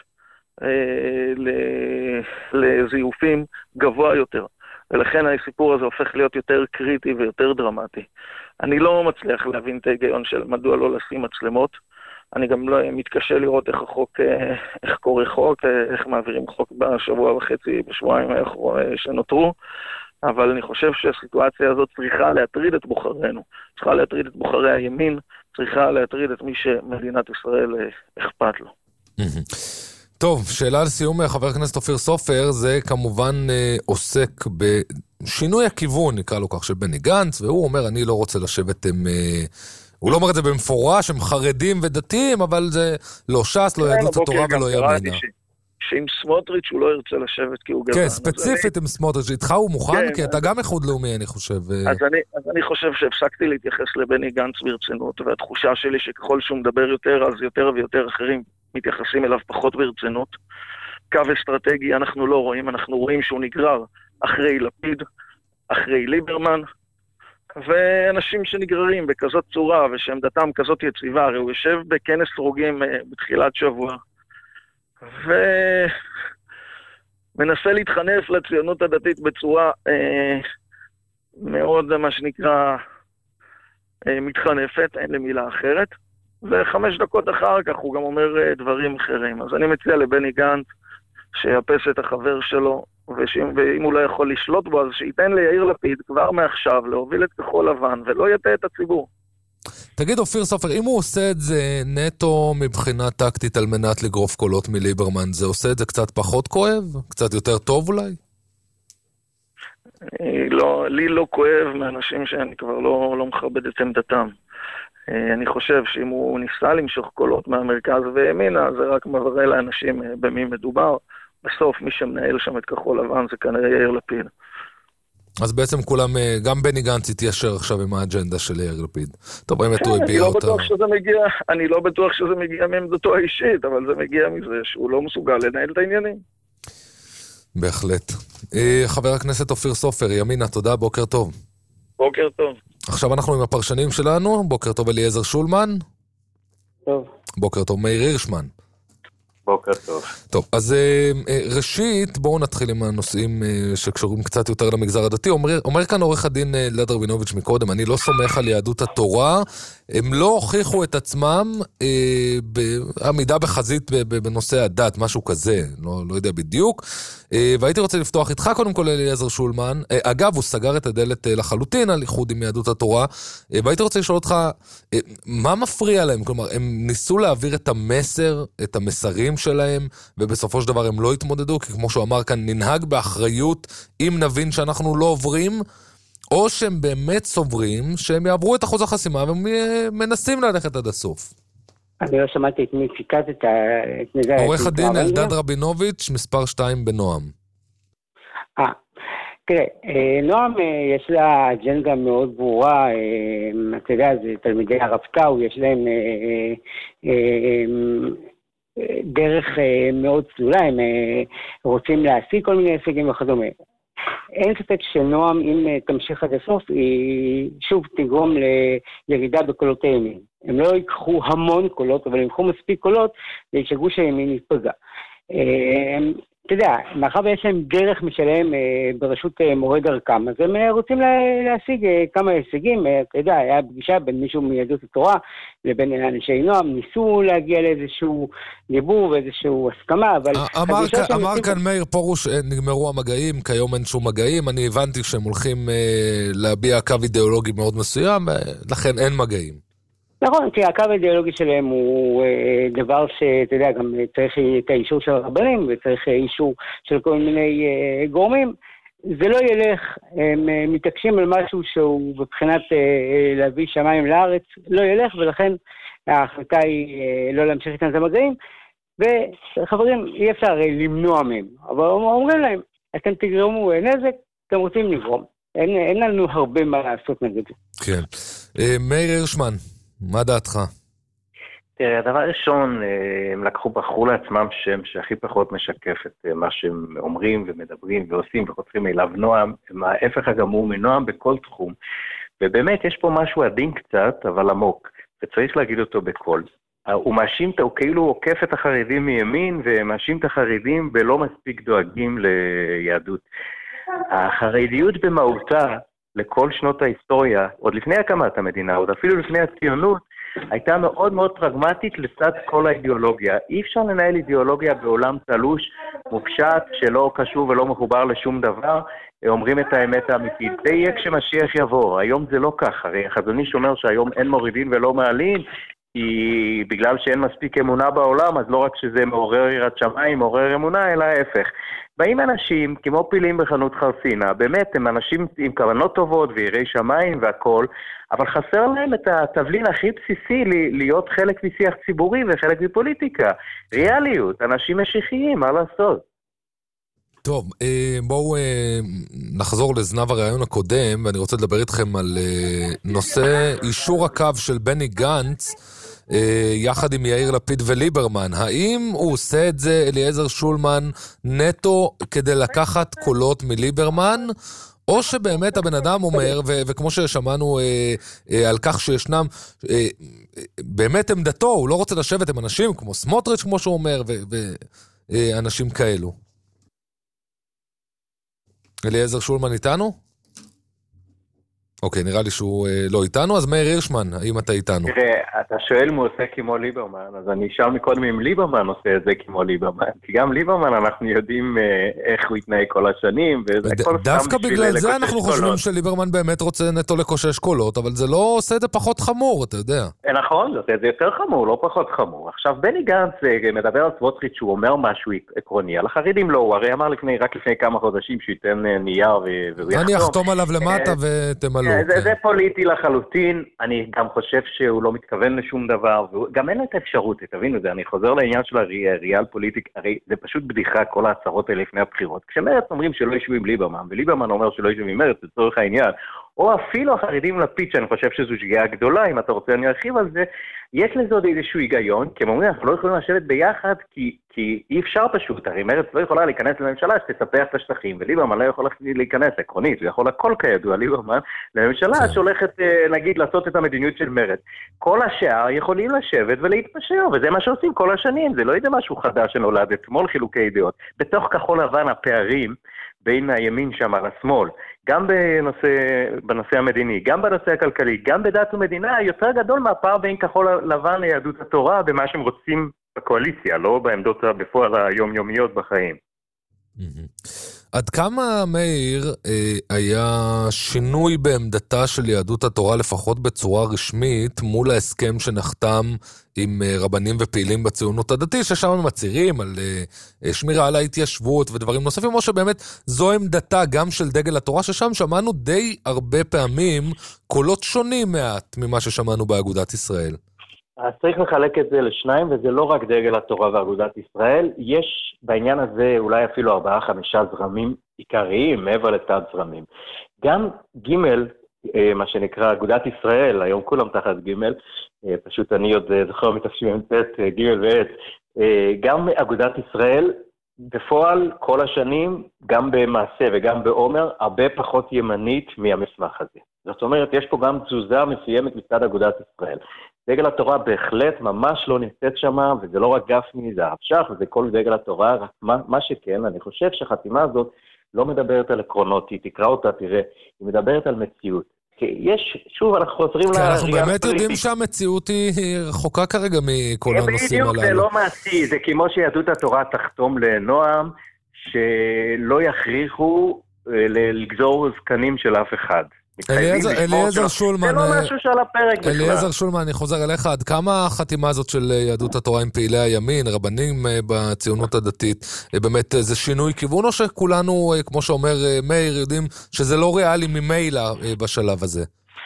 לזיופים גבוה יותר. ולכן הסיפור הזה הופך להיות יותר קריטי ויותר דרמטי. אני לא מצליח להבין את ההיגיון של מדוע לא לשים מצלמות. אני גם לא מתקשה לראות איך קורה חוק, איך מעבירים חוק בשבוע וחצי, בשבועיים שנותרו. אבל אני חושב שהסיטואציה הזאת צריכה להטריד את בוחרינו, צריכה להטריד את בוחרי הימין, צריכה להטריד את מי שמדינת ישראל אכפת לו. טוב, שאלה לסיום, חבר הכנסת אופיר סופר, זה כמובן עוסק בשינוי הכיוון, נקרא לו כך, של בני גנץ, והוא אומר, אני לא רוצה לשבת עם... הוא לא אומר את זה במפורש, הם חרדים ודתיים, אבל זה לא ש"ס, לא יהדות התורה ולא ימינה. שעם סמוטריץ' הוא לא ירצה לשבת כי הוא גזען. כן, ספציפית עם סמוטריץ', איתך הוא מוכן? כי אתה גם איחוד לאומי, אני חושב. אז אני חושב שהפסקתי להתייחס לבני גנץ ברצינות, והתחושה שלי שככל שהוא מדבר יותר, אז יותר ויותר אחרים מתייחסים אליו פחות ברצינות. קו אסטרטגי אנחנו לא רואים, אנחנו רואים שהוא נגרר אחרי לפיד, אחרי ליברמן, ואנשים שנגררים בכזאת צורה, ושעמדתם כזאת יציבה, הרי הוא יושב בכנס רוגים בתחילת שבוע, ומנסה להתחנף לציונות הדתית בצורה מאוד, מה שנקרא, מתחנפת, אין למילה אחרת, ו5 דקות אחר כך הוא גם אומר דברים אחרים. אז אני מציע לבני גנץ שיאפס את החבר שלו, ואם הוא לא יכול לשלוט בו, אז שייתן ליאיר לפיד כבר מעכשיו להוביל את כחול לבן, ולא יטעה את הציבור. תגיד אופיר סופר, אם הוא עושה את זה נטו מבחינה טקטית על מנת לגרוף קולות מליברמן, זה עושה את זה קצת פחות כואב? קצת יותר טוב אולי? לי לא כואב מאנשים שאני כבר לא מכבד את עמדתם. אני חושב שאם הוא ניסה למשוך קולות מהמרכז וימינה, זה רק מראה לאנשים במי מדובר. בסוף מי שמנהל שם את כחול לבן זה כנראה יאיר לפיד. אז בעצם כולם, גם בני גנץ התיישר עכשיו עם האג'נדה של יאיר לפיד. טוב, באמת הוא הביע אותה. אני לא בטוח שזה מגיע מעמדתו האישית, אבל זה מגיע מזה שהוא לא מסוגל לנהל את העניינים. בהחלט. חבר הכנסת אופיר סופר, ימינה, תודה, בוקר טוב. בוקר טוב. עכשיו אנחנו עם הפרשנים שלנו, בוקר טוב אליעזר שולמן. טוב. בוקר טוב מאיר הירשמן. בוקר טוב. טוב, אז ראשית, בואו נתחיל עם הנושאים שקשורים קצת יותר למגזר הדתי. אומר כאן עורך הדין אלדד רבינוביץ' מקודם, אני לא סומך על יהדות התורה, הם לא הוכיחו את עצמם בעמידה בחזית בנושא הדת, משהו כזה, לא יודע בדיוק. והייתי רוצה לפתוח איתך קודם כל אליעזר שולמן. אגב, הוא סגר את הדלת לחלוטין על איחוד עם יהדות התורה, והייתי רוצה לשאול אותך, מה מפריע להם? כלומר, הם ניסו להעביר את המסר, את המסרים שלהם, ובסופו של דבר הם לא התמודדו, כי כמו שהוא אמר כאן, ננהג באחריות אם נבין שאנחנו לא עוברים, או שהם באמת סוברים שהם יעברו את אחוז החסימה, והם מנסים ללכת עד הסוף. אני לא שמעתי את מי פיקת את זה. עורך הדין אלדד רבינוביץ', מספר 2 בנועם. תראה, נועם יש לה אג'נדה מאוד ברורה, אתה יודע, זה תלמידי הרב טאו, יש להם דרך מאוד צלולה, הם רוצים להשיג כל מיני הישגים וכדומה. אין ספק שנועם, אם תמשיך עד הסוף, היא שוב תגרום לירידה בקולות הימין. הם לא ייקחו המון קולות, אבל הם ייקחו מספיק קולות, וישגעו שהימין יתפגע. אתה יודע, מאחר ויש להם דרך משלהם בראשות מורה דרכם, אז הם רוצים להשיג כמה הישגים. אתה יודע, היה פגישה בין מישהו מיהדות התורה לבין אנשי נועם, ניסו להגיע לאיזשהו דיבור ואיזשהו הסכמה, אבל... אמר כאן מאיר פרוש, נגמרו המגעים, כיום אין שום מגעים, אני הבנתי שהם הולכים להביע קו אידיאולוגי מאוד מסוים, לכן אין מגעים. נכון, כי הקו האידיאולוגי שלהם הוא דבר שאתה יודע, גם צריך את האישור של הרבנים, וצריך אישור של כל מיני גורמים. זה לא ילך, הם מתעקשים על משהו שהוא בבחינת להביא שמיים לארץ, לא ילך, ולכן ההחלטה היא לא להמשיך איתם את המגעים, וחברים, אי אפשר למנוע מהם, אבל אומרים להם, אתם תגרמו נזק, אתם רוצים לגרום. אין לנו הרבה מה לעשות נגד זה. כן. מאיר הירשמן, מה דעתך? תראה, הדבר הראשון, הם בחרו לעצמם שם שהכי פחות משקף את מה שהם אומרים ומדברים ועושים וחותרים אליו. נועם, הם ההפך הגמור מנועם בכל תחום. ובאמת יש פה משהו עדין קצת, אבל עמוק, וצריך להגיד אותו בקול. הוא מאשים, הוא כאילו עוקף את החרדים מימין, ומאשים את החרדים ולא מספיק דואגים ליהדות. החרדיות במהותה, לכל שנות ההיסטוריה, עוד לפני הקמת המדינה, עוד אפילו לפני הציונות, הייתה מאוד מאוד פרגמטית לצד כל האידיאולוגיה. אי אפשר לנהל אידיאולוגיה בעולם תלוש, מופשט, שלא קשור ולא מחובר לשום דבר, אומרים את האמת האמיתית. זה יהיה כשמשיח יבוא, היום זה לא כך, הרי החזון איש אומר שהיום אין מורידים ולא מעלים, כי בגלל שאין מספיק אמונה בעולם, אז לא רק שזה מעורר יראת שמיים, מעורר אמונה, אלא ההפך. באים אנשים כמו פילים בחנות חרסינה, באמת הם אנשים עם כוונות טובות ויראי שמיים והכל, אבל חסר להם את התבלין הכי בסיסי להיות חלק משיח ציבורי וחלק מפוליטיקה. ריאליות, אנשים משיחיים, מה לעשות? טוב, בואו נחזור לזנב הרעיון הקודם, ואני רוצה לדבר איתכם על נושא אישור הקו של בני גנץ, יחד עם יאיר לפיד וליברמן. האם הוא עושה את זה, אליעזר שולמן, נטו כדי לקחת קולות מליברמן, או שבאמת הבן אדם אומר, וכמו ששמענו על כך שישנם, באמת עמדתו, הוא לא רוצה לשבת עם אנשים כמו סמוטריץ' כמו שהוא אומר, ואנשים כאלו. אליעזר שולמן איתנו? אוקיי, נראה לי שהוא לא איתנו, אז מאיר הירשמן, האם אתה איתנו? תראה, אתה שואל אם הוא עושה כמו ליברמן, אז אני אשאל מקודם אם ליברמן עושה את זה כמו ליברמן, כי גם ליברמן אנחנו יודעים איך הוא התנהג כל השנים, דווקא בגלל זה אנחנו חושבים שליברמן באמת רוצה נטו לקושש קולות, אבל זה לא עושה את זה פחות חמור, אתה יודע. נכון, זה עושה את זה יותר חמור, לא פחות חמור. עכשיו, בני גנץ מדבר על סמוטריץ' שהוא אומר משהו עקרוני, על החרדים לא, הוא הרי אמר רק לפני כמה חודשים שהוא ייתן נייר אני אחתום עליו למטה ותמלא. זה פוליטי לחלוטין, אני גם חושב שהוא לא מתכוון לשום דבר, וגם אין את האפשרות, תבינו זה, אני חוזר לעניין של הריאל פוליטיק, הרי זה פשוט בדיחה כל ההצהרות האלה לפני הבחירות, כשמרץ אומרים שלא ישבו עם ליברמן, וליברמן אומר שלא ישבו עם מרץ, לצורך העניין, או אפילו החרדים לפיד, שאני חושב שזו שגיאה גדולה, אם אתה רוצה אני ארחיב על זה, יש לזה עוד איזשהו היגיון, כי הם אומרים, אנחנו לא יכולים לשבת ביחד, כי אי אפשר פשוט, הרי מרצ לא יכולה להיכנס לממשלה שתספח את השטחים, וליברמן לא יכול להיכנס עקרונית, הוא יכול הכל כידוע, ליברמן, לממשלה שהולכת, נגיד, לעשות את המדיניות של מרצ. כל השאר יכולים לשבת ולהתפשר, וזה מה שעושים כל השנים, זה לא איזה משהו חדש שנולד אתמול, חילוקי דעות. בתוך כחול לבן הפערים בין הימין שם על השמאל, גם בנושא המדיני, גם בנושא הכלכלי, גם בדת ומדינה, יותר גדול מהפער בין כחול לבן ליהדות התורה, במה שהם רוצים בקואליציה, לא בעמדות בפועל היומיומיות בחיים. עד כמה, מאיר, היה שינוי בעמדתה של יהדות התורה, לפחות בצורה רשמית, מול ההסכם שנחתם עם רבנים ופעילים בציונות הדתית, ששם הם מצהירים על שמירה על ההתיישבות ודברים נוספים, או שבאמת זו עמדתה גם של דגל התורה, ששם שמענו די הרבה פעמים קולות שונים מעט ממה ששמענו באגודת ישראל. אז צריך לחלק את זה לשניים, וזה לא רק דגל התורה ואגודת ישראל, יש בעניין הזה אולי אפילו 4-5 זרמים עיקריים מעבר לתת זרמים. גם ג' מה שנקרא אגודת ישראל, היום כולם תחת ג', פשוט אני עוד זוכר מתשמ"ט ג' ועץ, גם אגודת ישראל בפועל כל השנים, גם במעשה וגם בעומר, הרבה פחות ימנית מהמסמך הזה. זאת אומרת, יש פה גם תזוזה מסוימת מצד אגודת ישראל. דגל התורה בהחלט ממש לא נמצאת שמה, וזה לא רק גפני, זה הרב וזה כל דגל התורה, רק מה שכן, אני חושב שהחתימה הזאת לא מדברת על עקרונות, היא תקרא אותה, תראה, היא מדברת על מציאות. כי יש, שוב, אנחנו חוזרים לראייה הפוליטית. אנחנו באמת יודעים שהמציאות היא רחוקה כרגע מכל הנושאים הללו. בדיוק, זה לא מעשי, זה כמו שיהדות התורה תחתום לנועם, שלא יכריחו לגזור זקנים של אף אחד. אליעזר שולמן, זה לא משהו שעל הפרק בכלל. אליעזר שולמן, אני חוזר אליך, עד כמה החתימה הזאת של יהדות התורה עם פעילי הימין, רבנים בציונות הדתית, באמת זה שינוי כיוון, או שכולנו, כמו שאומר מאיר, יודעים שזה לא ריאלי ממילא בשלב הזה?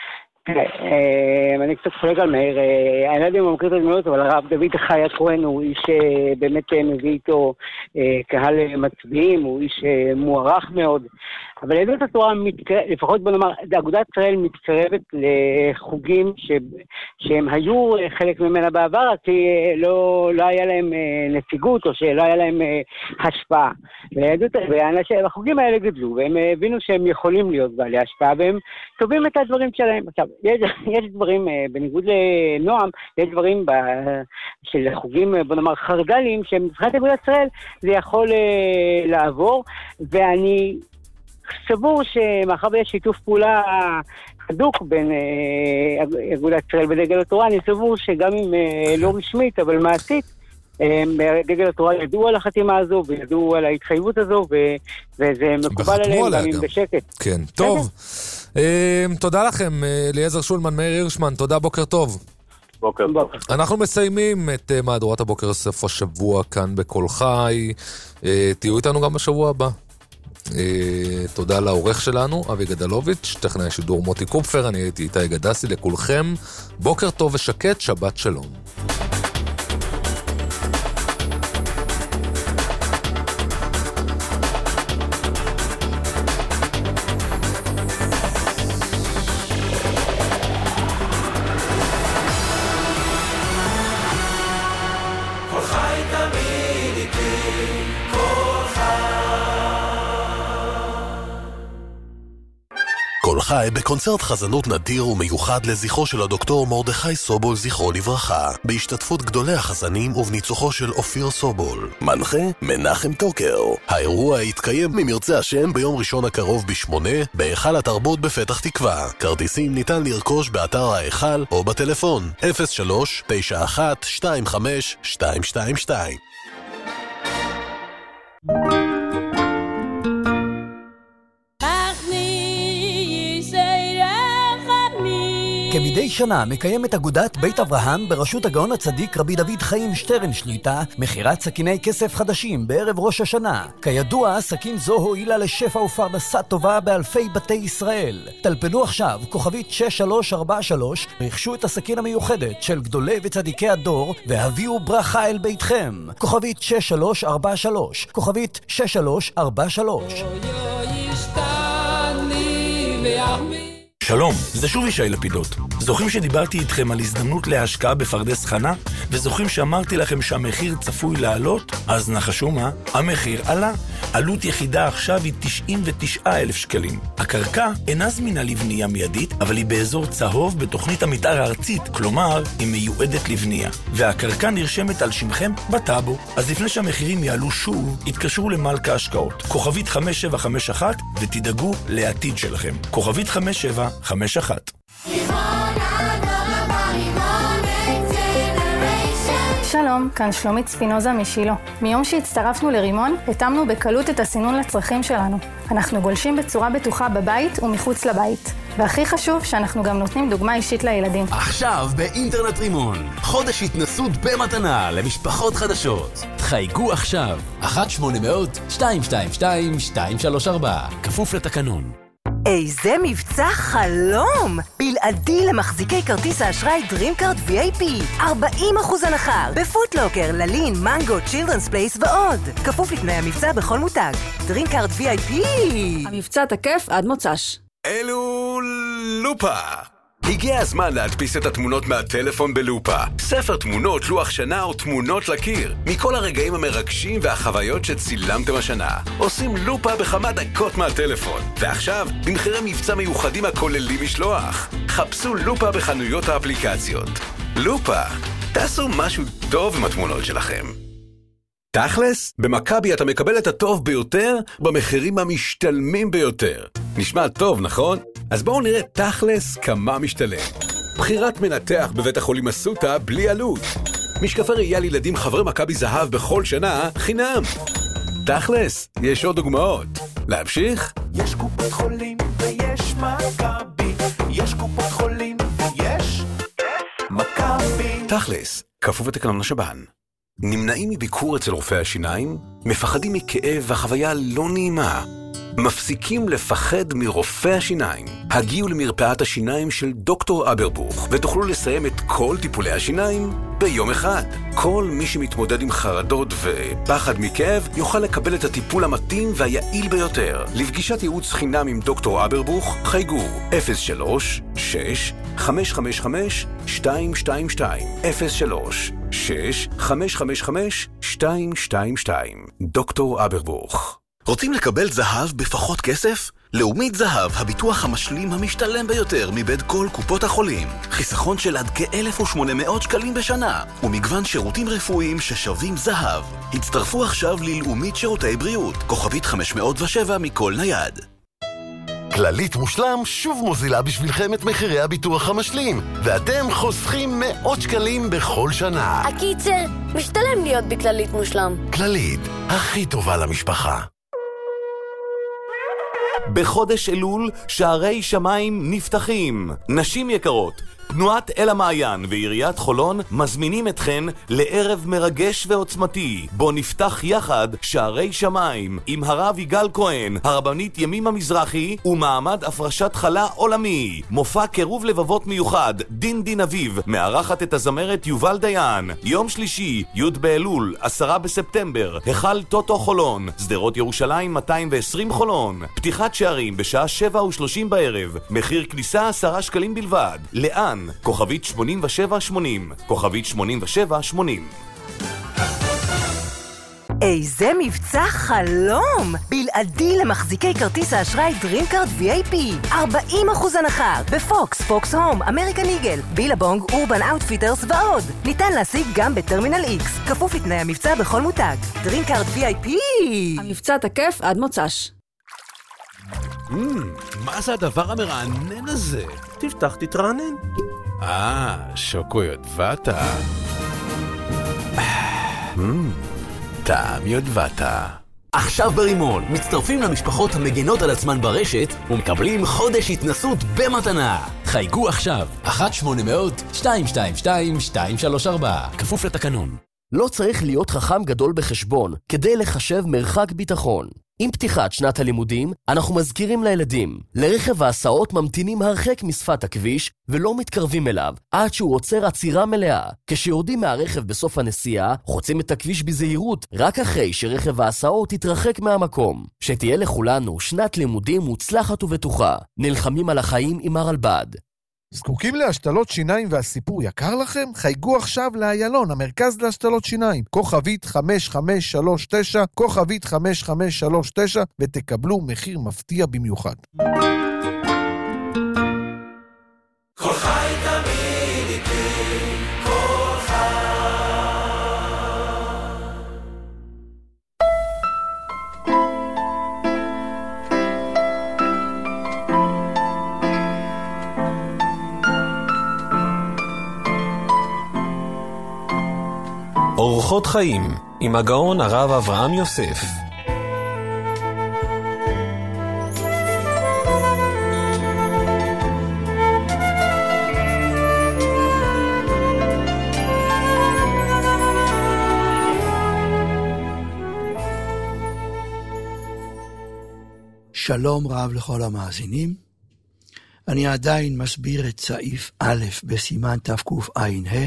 אני קצת חולק על מאיר, אני לא יודע אם הוא מכיר את הדמיות, אבל הרב דוד חי הכהן הוא איש באמת מביא איתו קהל מצביעים, הוא איש מוערך מאוד, אבל יהדות התורה, לפחות בוא נאמר, אגודת ישראל מתקרבת לחוגים שהם היו חלק ממנה בעבר, כי לא היה להם נציגות, או שלא היה להם השפעה. והחוגים האלה גדלו, והם הבינו שהם יכולים להיות בעלי השפעה, והם טובים את הדברים שלהם. עכשיו, יש דברים, בניגוד לנועם, יש דברים של חוגים, בוא נאמר, חרדלים, שהם מבחינת אגודת ישראל, זה יכול לעבור, ואני סבור שמאחר ויש שיתוף פעולה הדוק בין אגודת ישראל ודגל התורה, אני סבור שגם אם לא רשמית, אבל מעשית, דגל התורה ידעו על החתימה הזו, וידעו על ההתחייבות הזו, וזה מקובל עליהם גם אם בשקט. כן, טוב. תודה לכם, אליעזר שולמן, מאיר הירשמן, תודה, בוקר טוב. בוקר טוב. אנחנו מסיימים את מהדורת הבוקר סוף השבוע כאן בכל חי. תהיו איתנו גם בשבוע הבא. תודה לעורך שלנו, אבי גדלוביץ', טכנאי השידור מוטי קופפר, אני הייתי איתי גדסי, לכולכם בוקר טוב ושקט, שבת שלום. חי בקונצרט חזנות נדיר ומיוחד לזכרו של הדוקטור מרדכי סובול זכרו לברכה, בהשתתפות גדולי החזנים ובניצוחו של אופיר סובול. מנחה מנחם טוקר. האירוע יתקיים ממרצה השם ביום ראשון הקרוב ב8 בהיכל התרבות בפתח תקווה. כרטיסים ניתן לרכוש באתר ההיכל או בטלפון 03-9125-222. כמדי שנה מקיימת אגודת בית אברהם בראשות הגאון הצדיק רבי דוד חיים שטרן שליטה מכירת סכיני כסף חדשים בערב ראש השנה. כידוע, סכין זו הועילה לשפע ופרנסה טובה באלפי בתי ישראל. טלפנו עכשיו כוכבית 6343, רכשו את הסכין המיוחדת של גדולי וצדיקי הדור והביאו ברכה אל ביתכם. כוכבית 6343, כוכבית 6343. שלום, זה שוב ישי לפידות. זוכרים שדיברתי איתכם על הזדמנות להשקעה בפרדס חנה? וזוכרים שאמרתי לכם שהמחיר צפוי לעלות? אז נחשו מה? המחיר עלה. עלות יחידה עכשיו היא 99,000 שקלים. הקרקע אינה זמינה לבנייה מיידית, אבל היא באזור צהוב בתוכנית המתאר הארצית, כלומר, היא מיועדת לבנייה. והקרקע נרשמת על שמכם בטאבו. אז לפני שהמחירים יעלו שוב, התקשרו למלכה השקעות. כוכבית 5751 ותדאגו לעתיד שלכם. כוכבית 5751. שלום, כאן שלומית ספינוזה משילו. מיום שהצטרפנו לרימון, התאמנו בקלות את הסינון לצרכים שלנו. אנחנו גולשים בצורה בטוחה בבית ומחוץ לבית. והכי חשוב שאנחנו גם נותנים דוגמה אישית לילדים. עכשיו באינטרנט רימון, חודש התנסות במתנה למשפחות חדשות. חייגו עכשיו, 1-800-222-234, כפוף לתקנון. איזה מבצע חלום! בלעדי למחזיקי כרטיס האשראי DreamCard VIP. 40% הנחה בפוטלוקר, ללין, מנגו, צ'ילדרנס פלייס ועוד. כפוף לתנאי המבצע בכל מותג. DreamCard VIP. המבצע תקף עד מוצ"ש. אלו לופה. הגיע הזמן להדפיס את התמונות מהטלפון בלופה. ספר תמונות, לוח שנה או תמונות לקיר. מכל הרגעים המרגשים והחוויות שצילמתם השנה. עושים לופה בכמה דקות מהטלפון. ועכשיו, במחירי מבצע מיוחדים הכוללים משלוח. חפשו לופה בחנויות האפליקציות. לופה. תעשו משהו טוב עם התמונות שלכם. תכלס, במכבי אתה מקבל את הטוב ביותר במחירים המשתלמים ביותר. נשמע טוב, נכון? אז בואו נראה תכלס כמה משתלם. בחירת מנתח בבית החולים אסותא בלי עלות. משקפי ראייה לילדים חברי מכבי זהב בכל שנה חינם. תכלס, יש עוד דוגמאות. להמשיך? יש קופת חולים ויש מכבי. יש קופת חולים ויש מכבי. תכלס, כפוף לתקנון השב"ן. נמנעים מביקור אצל רופא השיניים, מפחדים מכאב והחוויה לא נעימה. מפסיקים לפחד מרופא השיניים. הגיעו למרפאת השיניים של דוקטור אברבוך, ותוכלו לסיים את כל טיפולי השיניים ביום אחד. כל מי שמתמודד עם חרדות ופחד מכאב, יוכל לקבל את הטיפול המתאים והיעיל ביותר. לפגישת ייעוץ חינם עם דוקטור אברבוך, חייגו 03-6-555-222 03-6-555-222 דוקטור אברבוך. רוצים לקבל זהב בפחות כסף? לאומית זהב, הביטוח המשלים המשתלם ביותר מבית כל קופות החולים. חיסכון של עד כ-1,800 שקלים בשנה, ומגוון שירותים רפואיים ששווים זהב. הצטרפו עכשיו ללאומית שירותי בריאות, כוכבית 507 מכל נייד. כללית מושלם שוב מוזילה בשבילכם את מחירי הביטוח המשלים, ואתם חוסכים מאות שקלים בכל שנה. הקיצר, משתלם להיות בכללית מושלם. כללית, הכי טובה למשפחה. בחודש אלול שערי שמיים נפתחים. נשים יקרות, תנועת אל המעיין ועיריית חולון מזמינים אתכן לערב מרגש ועוצמתי, בו נפתח יחד שערי שמיים עם הרב יגאל כהן, הרבנית ימימה מזרחי ומעמד הפרשת חלה עולמי. מופע קירוב לבבות מיוחד, דין דין אביב, מארחת את הזמרת יובל דיין. יום שלישי, י' באלול, 10 בספטמבר, היכל טוטו חולון, שדרות ירושלים 220 חולון. פתיחת שערים בשעה 7:30 בערב, מחיר כניסה 10 שקלים בלבד. לאן? כוכבית 8780, כוכבית 8780. איזה מבצע חלום! בלעדי למחזיקי כרטיס האשראי DreamCard VIP. 40% הנחה בפוקס, פוקס הום, אמריקן איגל, בילבונג, אורבן אאוטפיטרס ועוד. ניתן להשיג גם בטרמינל X. כפוף לתנאי המבצע בכל מותג. DreamCard VIP. המבצע תקף עד מוצ"ש. מה זה הדבר המרענן הזה? תפתח, תתרענן. שוקו יודבטה. טעם יודבטה. עכשיו ברימון, מצטרפים למשפחות המגנות על עצמן ברשת ומקבלים חודש התנסות במתנה. חייגו עכשיו, 1-800-222-234, כפוף לתקנון. לא צריך להיות חכם גדול בחשבון כדי לחשב מרחק ביטחון. עם פתיחת שנת הלימודים, אנחנו מזכירים לילדים, לרכב ההסעות ממתינים הרחק משפת הכביש ולא מתקרבים אליו, עד שהוא עוצר עצירה מלאה. כשיורדים מהרכב בסוף הנסיעה, חוצים את הכביש בזהירות, רק אחרי שרכב ההסעות יתרחק מהמקום. שתהיה לכולנו שנת לימודים מוצלחת ובטוחה. נלחמים על החיים עם הרלב"ד. זקוקים להשתלות שיניים והסיפור יקר לכם? חייגו עכשיו לאיילון, המרכז להשתלות שיניים, כוכבית 5539, כוכבית 5539, ותקבלו מחיר מפתיע במיוחד. כל חי תמיד איתי, כל חי. אורחות חיים עם הגאון הרב אברהם יוסף. שלום רב לכל המאזינים. אני עדיין מסביר את סעיף א' בסימן תקע"ה.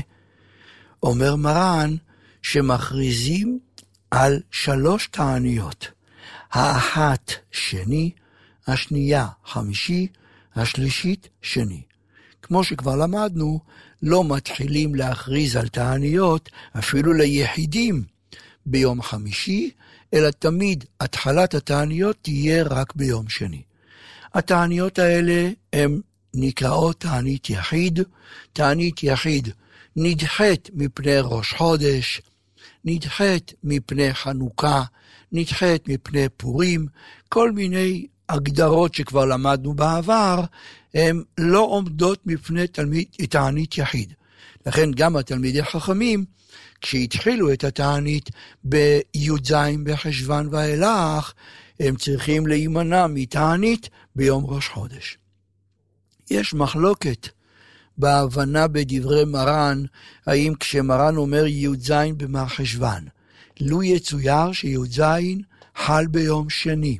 אומר מרן שמכריזים על 3 תעניות. האחת שני, השנייה חמישי, השלישית שני. כמו שכבר למדנו, לא מתחילים להכריז על תעניות אפילו ליחידים ביום חמישי, אלא תמיד התחלת התעניות תהיה רק ביום שני. התעניות האלה הן נקראות תענית יחיד. תענית יחיד נדחית מפני ראש חודש, נדחית מפני חנוכה, נדחית מפני פורים, כל מיני הגדרות שכבר למדנו בעבר, הן לא עומדות מפני תענית יחיד. לכן גם התלמידי חכמים, כשהתחילו את התענית בי"ז בחשוון ואילך, הם צריכים להימנע מתענית ביום ראש חודש. יש מחלוקת בהבנה בדברי מרן, האם כשמרן אומר י"ז במרחשוון, לו יצויר שי"ז חל ביום שני,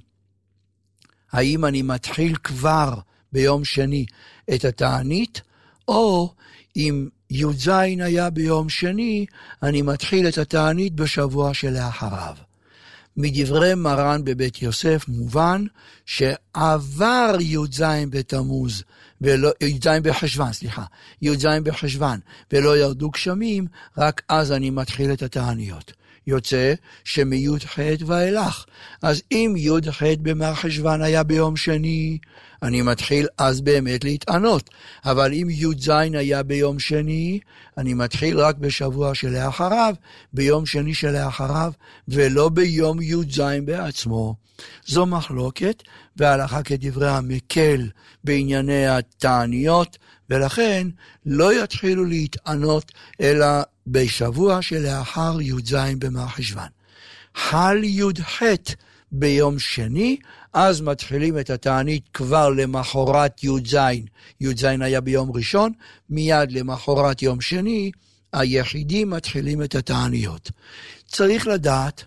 האם אני מתחיל כבר ביום שני את התענית, או אם י"ז היה ביום שני, אני מתחיל את התענית בשבוע שלאחריו. מדברי מרן בבית יוסף מובן שעבר י"ז בתמוז, י"ז בחשוון, ולא ירדו גשמים, רק אז אני מתחיל את התעניות. יוצא שמי"ח ואילך. אז אם י"ח במרחשוון היה ביום שני, אני מתחיל אז באמת להתענות. אבל אם י"ז היה ביום שני, אני מתחיל רק בשבוע שלאחריו, ביום שני שלאחריו, ולא ביום י"ז בעצמו. זו מחלוקת, והלכה כדברי המקל בענייני התעניות, ולכן לא יתחילו להתענות אלא בשבוע שלאחר י"ז במרחשוון. חל י"ח ביום שני, אז מתחילים את התענית כבר למחרת י"ז. י"ז היה ביום ראשון, מיד למחרת יום שני, היחידים מתחילים את התעניות. צריך לדעת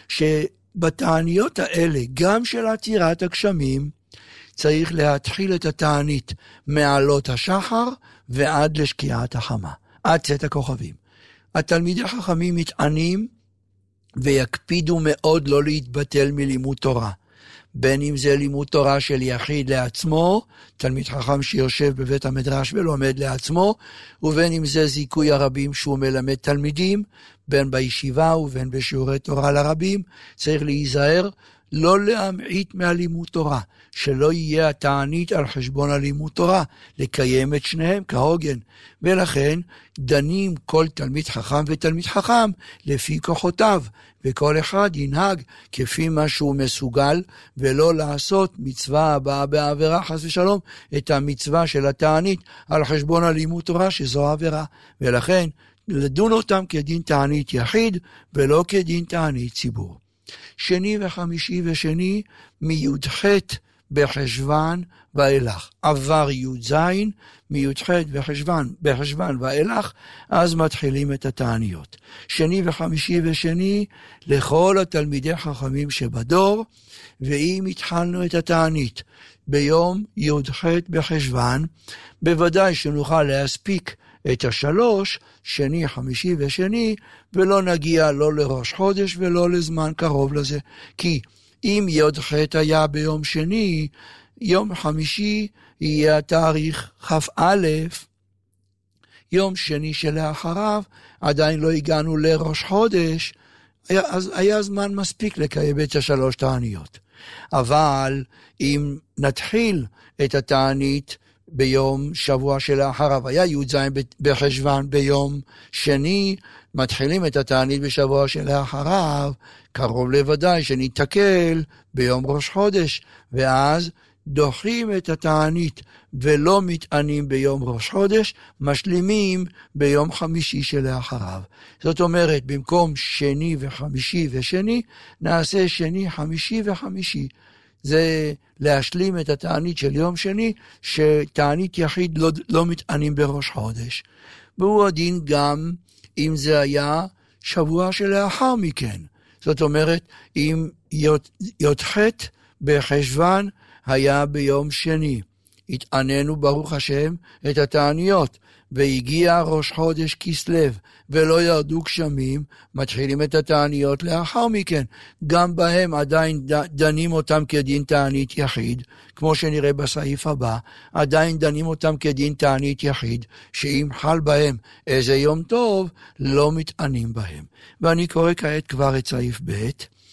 שבתעניות האלה, גם של עצירת הגשמים, צריך להתחיל את התענית מעלות השחר ועד לשקיעת החמה, עד צאת הכוכבים. התלמידי חכמים מתענים ויקפידו מאוד לא להתבטל מלימוד תורה. בין אם זה לימוד תורה של יחיד לעצמו, תלמיד חכם שיושב בבית המדרש ולומד לעצמו, ובין אם זה זיכוי הרבים שהוא מלמד תלמידים, בין בישיבה ובין בשיעורי תורה לרבים, צריך להיזהר לא להמעיט מהלימוד תורה, שלא יהיה התענית על חשבון הלימוד תורה, לקיים את שניהם כהוגן. ולכן דנים כל תלמיד חכם ותלמיד חכם לפי כוחותיו, וכל אחד ינהג כפי מה שהוא מסוגל, ולא לעשות מצווה הבאה בעבירה חס ושלום, את המצווה של התענית על חשבון הלימוד תורה שזו עבירה. ולכן לדון אותם כדין תענית יחיד ולא כדין תענית ציבור. שני וחמישי ושני מי"ח בחשבן ואילך. עבר י"ז, מי"ח בחשבן ואילך, אז מתחילים את התעניות. שני וחמישי ושני לכל התלמידי חכמים שבדור, ואם התחלנו את התענית ביום י"ח בחשבן, בוודאי שנוכל להספיק את השלוש, שני, חמישי ושני, ולא נגיע לא לראש חודש ולא לזמן קרוב לזה. כי אם י"ח היה ביום שני, יום חמישי יהיה התאריך כ"א, יום שני שלאחריו, עדיין לא הגענו לראש חודש, אז היה זמן מספיק לקיים את השלוש תעניות. אבל אם נתחיל את התענית ביום שבוע שלאחריו, היה י"ז בחשבן ביום שני, מתחילים את התענית בשבוע שלאחריו, קרוב לוודאי שניתקל ביום ראש חודש, ואז דוחים את התענית ולא מתענים ביום ראש חודש, משלימים ביום חמישי שלאחריו. זאת אומרת, במקום שני וחמישי ושני, נעשה שני, חמישי וחמישי. זה להשלים את התענית של יום שני, שתענית יחיד לא מתענים בראש חודש. והוא הדין גם אם זה היה שבוע שלאחר מכן. זאת אומרת, אם י"ח בחשבן היה ביום שני, התעננו ברוך השם את התעניות, והגיע ראש חודש כסלו, ולא ירדו גשמים, מתחילים את התעניות לאחר מכן. גם בהם עדיין דנים אותם כדין תענית יחיד, כמו שנראה בסעיף הבא, עדיין דנים אותם כדין תענית יחיד, שאם חל בהם איזה יום טוב, לא מתענים בהם. ואני קורא כעת כבר את סעיף ב',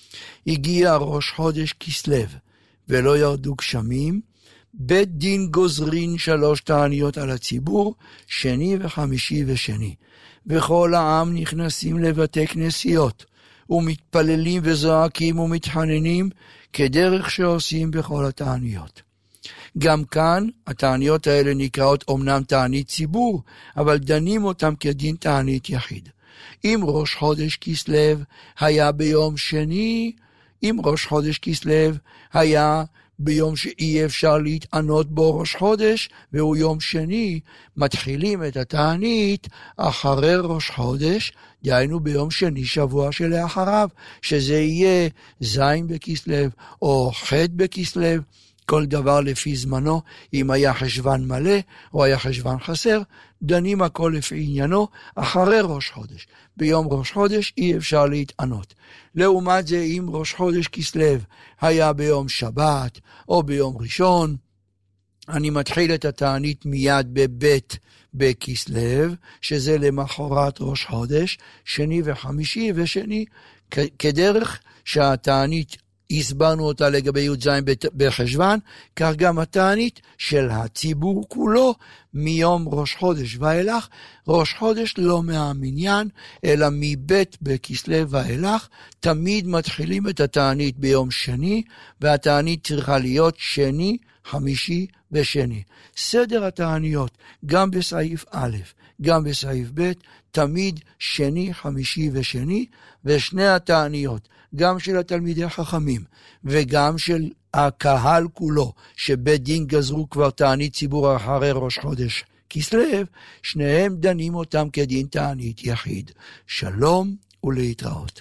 הגיע ראש חודש כסלו, ולא ירדו גשמים, בית דין גוזרין 3 תעניות על הציבור, שני וחמישי ושני. וכל העם נכנסים לבתי כנסיות, ומתפללים וזועקים ומתחננים, כדרך שעושים בכל התעניות. גם כאן, התעניות האלה נקראות אומנם תענית ציבור, אבל דנים אותם כדין תענית יחיד. אם ראש חודש כסלו היה ביום שני, אם ראש חודש כסלו היה ביום שאי אפשר להתענות בו ראש חודש, והוא יום שני, מתחילים את התענית אחרי ראש חודש, דהיינו ביום שני שבוע שלאחריו, שזה יהיה זין בכסלו או ח' בכסלו, כל דבר לפי זמנו, אם היה חשבן מלא או היה חשבן חסר, דנים הכל לפי עניינו אחרי ראש חודש. ביום ראש חודש אי אפשר להתענות. לעומת זה, אם ראש חודש כסלו היה ביום שבת או ביום ראשון, אני מתחיל את התענית מיד בבית בכסלו, שזה למחרת ראש חודש, שני וחמישי ושני, כדרך שהתענית הסברנו אותה לגבי י"ז בחשבן, כך גם התענית של הציבור כולו מיום ראש חודש ואילך. ראש חודש לא מהמניין, אלא מבית בכסלו ואילך, תמיד מתחילים את התענית ביום שני, והתענית צריכה להיות שני, חמישי ושני. סדר התעניות, גם בסעיף א', גם בסעיף ב', תמיד שני, חמישי ושני, ושני התעניות, גם של התלמידי חכמים וגם של הקהל כולו, שבית דין גזרו כבר תענית ציבור אחרי ראש חודש כסלו, שניהם דנים אותם כדין תענית יחיד. שלום ולהתראות.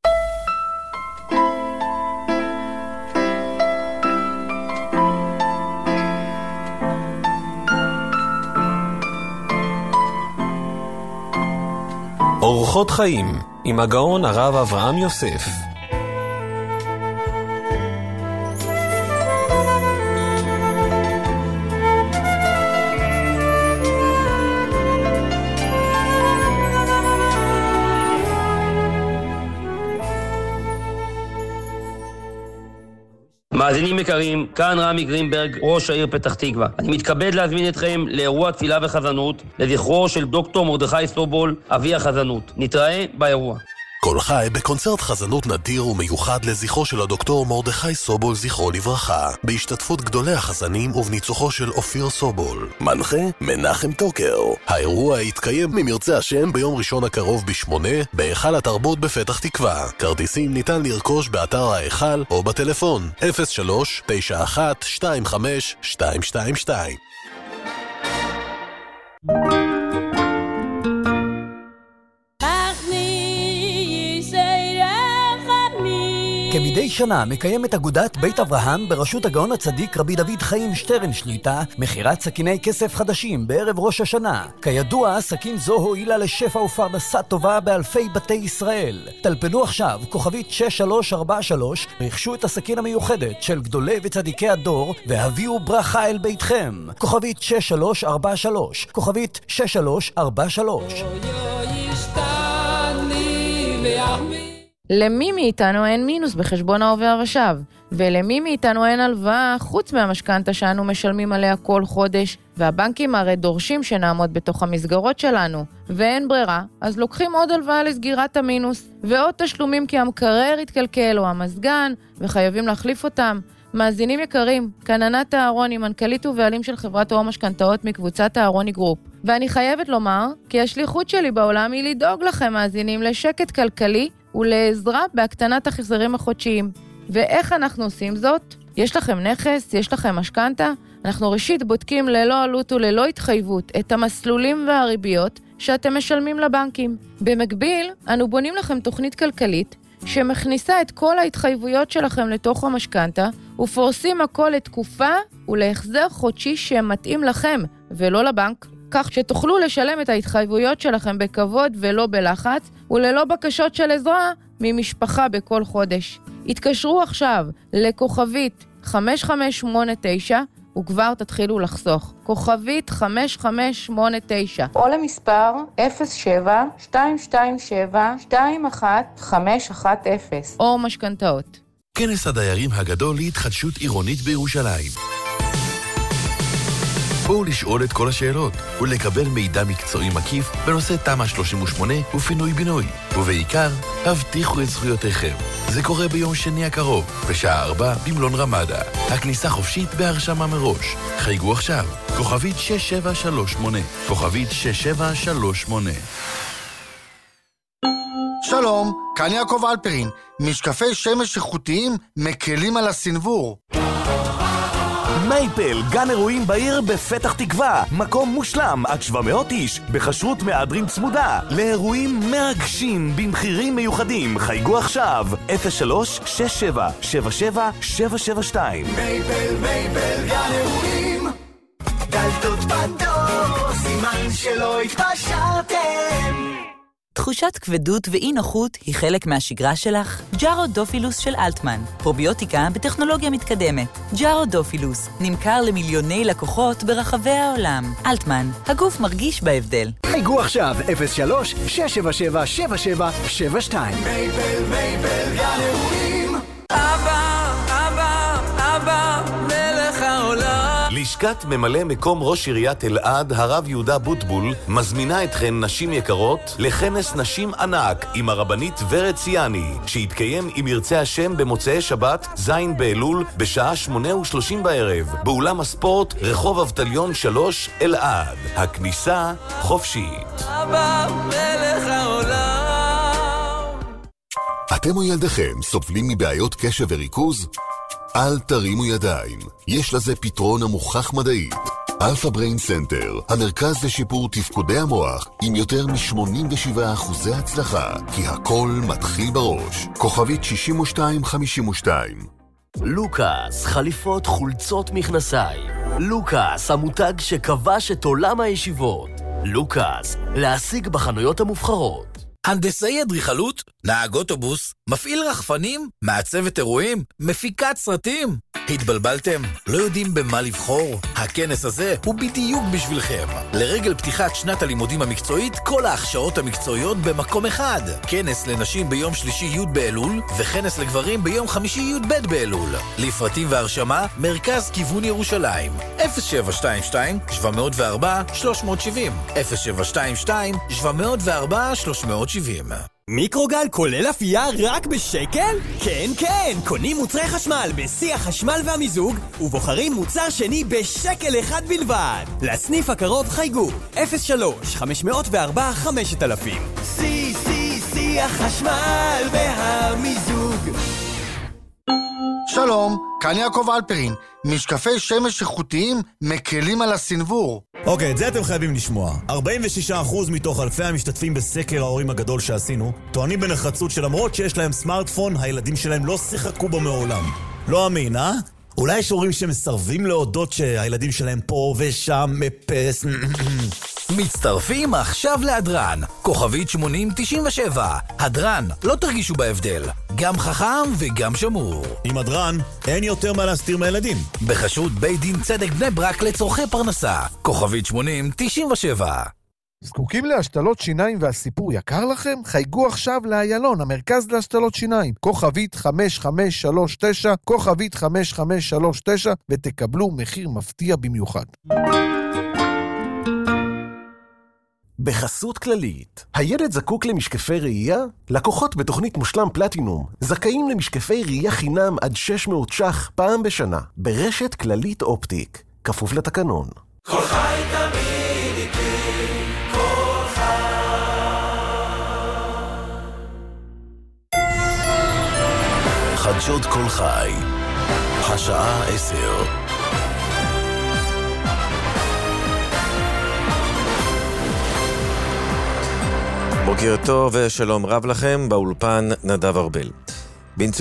אורחות חיים עם הגאון הרב אברהם יוסף. מאזינים יקרים, כאן רמי גרינברג, ראש העיר פתח תקווה. אני מתכבד להזמין אתכם לאירוע תפילה וחזנות לזכרו של דוקטור מרדכי סובול, אבי החזנות. נתראה באירוע. כל חי בקונצרט חזנות נדיר ומיוחד לזכרו של הדוקטור מרדכי סובול זכרו לברכה, בהשתתפות גדולי החזנים ובניצוחו של אופיר סובול. מנחה מנחם טוקר. האירוע יתקיים ממרצה השם ביום ראשון הקרוב ב8 בהיכל התרבות בפתח תקווה. כרטיסים ניתן לרכוש באתר ההיכל או בטלפון 03-91-25-222. כמדי שנה מקיימת אגודת בית אברהם בראשות הגאון הצדיק רבי דוד חיים שטרן שליטה מכירת סכיני כסף חדשים בערב ראש השנה. כידוע, סכין זו הועילה לשפע ופרנסה טובה באלפי בתי ישראל. טלפנו עכשיו כוכבית 6343, רכשו את הסכין המיוחדת של גדולי וצדיקי הדור והביאו ברכה אל ביתכם. כוכבית 6343, כוכבית 6343. למי מאיתנו אין מינוס בחשבון העובר ושב? ולמי מאיתנו אין הלוואה חוץ מהמשכנתה שאנו משלמים עליה כל חודש? והבנקים הרי דורשים שנעמוד בתוך המסגרות שלנו. ואין ברירה, אז לוקחים עוד הלוואה לסגירת המינוס, ועוד תשלומים כי המקרר התקלקל או המזגן, וחייבים להחליף אותם. מאזינים יקרים, כאן ענת אהרוני, מנכ"לית ובעלים של חברת אור משכנתאות מקבוצת אהרוני גרופ. ואני חייבת לומר, כי השליחות שלי בעולם היא לדאוג לכם מאזינים לשקט כלכלי, ולעזרה בהקטנת החזרים החודשיים. ואיך אנחנו עושים זאת? יש לכם נכס, יש לכם משכנתה? אנחנו ראשית בודקים ללא עלות וללא התחייבות את המסלולים והריביות שאתם משלמים לבנקים. במקביל, אנו בונים לכם תוכנית כלכלית שמכניסה את כל ההתחייבויות שלכם לתוך המשכנתה, ופורסים הכל לתקופה ולהחזר חודשי שמתאים לכם ולא לבנק, כך שתוכלו לשלם את ההתחייבויות שלכם בכבוד ולא בלחץ, וללא בקשות של עזרה ממשפחה בכל חודש. התקשרו עכשיו לכוכבית 5589 וכבר תתחילו לחסוך. כוכבית 5589 או למספר 07-227-21510 או משכנתאות. כנס הדיירים הגדול להתחדשות עירונית בירושלים. בואו לשאול את כל השאלות ולקבל מידע מקצועי מקיף בנושא תמ"א 38 ופינוי בינוי. ובעיקר, הבטיחו את זכויותיכם. זה קורה ביום שני הקרוב, בשעה 4 במלון רמדה. הכניסה חופשית בהרשמה מראש. חייגו עכשיו, כוכבית 6738, כוכבית 6738. שלום, כאן יעקב אלפרין. משקפי שמש איכותיים מקלים על הסנבור. מייפל, גן אירועים בעיר בפתח תקווה. מקום מושלם, עד 700 איש, בחשרות מהדרין צמודה. לאירועים מרגשים במחירים מיוחדים. חייגו עכשיו, 03-6777-772. מייפל, גן אירועים. דלתות פנדור, סימן שלא התפשרתם. תחושת כבדות ואי נוחות היא חלק מהשגרה שלך? ג'ארו דופילוס של אלטמן, פרוביוטיקה בטכנולוגיה מתקדמת. ג'ארו דופילוס נמכר למיליוני לקוחות ברחבי העולם. אלטמן, הגוף מרגיש בהבדל. חייגו עכשיו, 03-677-7772. מייפל, גן אירועים. אבא, מלך העולם. לשכת ממלא מקום ראש עיריית אלעד, הרב יהודה בוטבול, מזמינה אתכן נשים יקרות לכנס נשים ענק עם הרבנית ורד ציאני, שיתקיים עם ירצה השם במוצאי שבת, זין באלול, בשעה 8:30 בערב, באולם הספורט רחוב אבטליון 3, אלעד. הכניסה חופשית. אבא, מלך העולם. אתם או ילדיכם סובלים מבעיות קשב וריכוז? אל תרימו ידיים, יש לזה פתרון המוכח מדעית. אלפא בריין סנטר, המרכז לשיפור תפקודי המוח, עם יותר מ-87% הצלחה, כי הכל מתחיל בראש. כוכבית 6252. לוקאס, חליפות, חולצות, מכנסיים. לוקאס, המותג שכבש את עולם הישיבות. לוקאס, להשיג בחנויות המובחרות. הנדסאי אדריכלות, נהג אוטובוס, מפעיל רחפנים, מעצבת אירועים, מפיקת סרטים. התבלבלתם? לא יודעים במה לבחור? הכנס הזה הוא בדיוק בשבילכם. לרגל פתיחת שנת הלימודים המקצועית, כל ההכשרות המקצועיות במקום אחד. כנס לנשים ביום שלישי י' באלול, וכנס לגברים ביום חמישי י' ב' באלול. לפרטים והרשמה, מרכז כיוון ירושלים. 0722-704-370. 0722-704-370. מיקרוגל כולל אפייה רק בשקל? כן, כן! קונים מוצרי חשמל בשיא החשמל והמיזוג ובוחרים מוצר שני בשקל אחד בלבד. לסניף הקרוב חייגו 03-504-5000. שיא החשמל והמיזוג. שלום, כאן יעקב אלפרין. משקפי שמש איכותיים מקלים על הסנוור. אוקיי, את זה אתם חייבים לשמוע. 46% מתוך אלפי המשתתפים בסקר ההורים הגדול שעשינו טוענים בנחרצות שלמרות שיש להם סמארטפון, הילדים שלהם לא שיחקו בו מעולם. לא אמין, אה? אולי יש הורים שמסרבים להודות שהילדים שלהם פה ושם מפס... מצטרפים עכשיו להדרן, כוכבית 8097. הדרן, לא תרגישו בהבדל. גם חכם וגם שמור. עם הדרן, אין יותר מה להסתיר מהילדים. בחסות בית דין צדק בני ברק לצורכי פרנסה. כוכבית 8097. זקוקים להשתלות שיניים והסיפור יקר לכם? חייגו עכשיו לאיילון, המרכז להשתלות שיניים. כוכבית 5539, כוכבית 5539, ותקבלו מחיר מפתיע במיוחד. בחסות כללית, הילד זקוק למשקפי ראייה? לקוחות בתוכנית מושלם פלטינום זכאים למשקפי ראייה חינם עד 600 ש"ח פעם בשנה, ברשת כללית אופטיק, כפוף לתקנון. כל חי תמיד איתי, כל חי. חדשות כל חי, השעה 10. בוקר טוב ושלום רב לכם, באולפן נדב ארבל.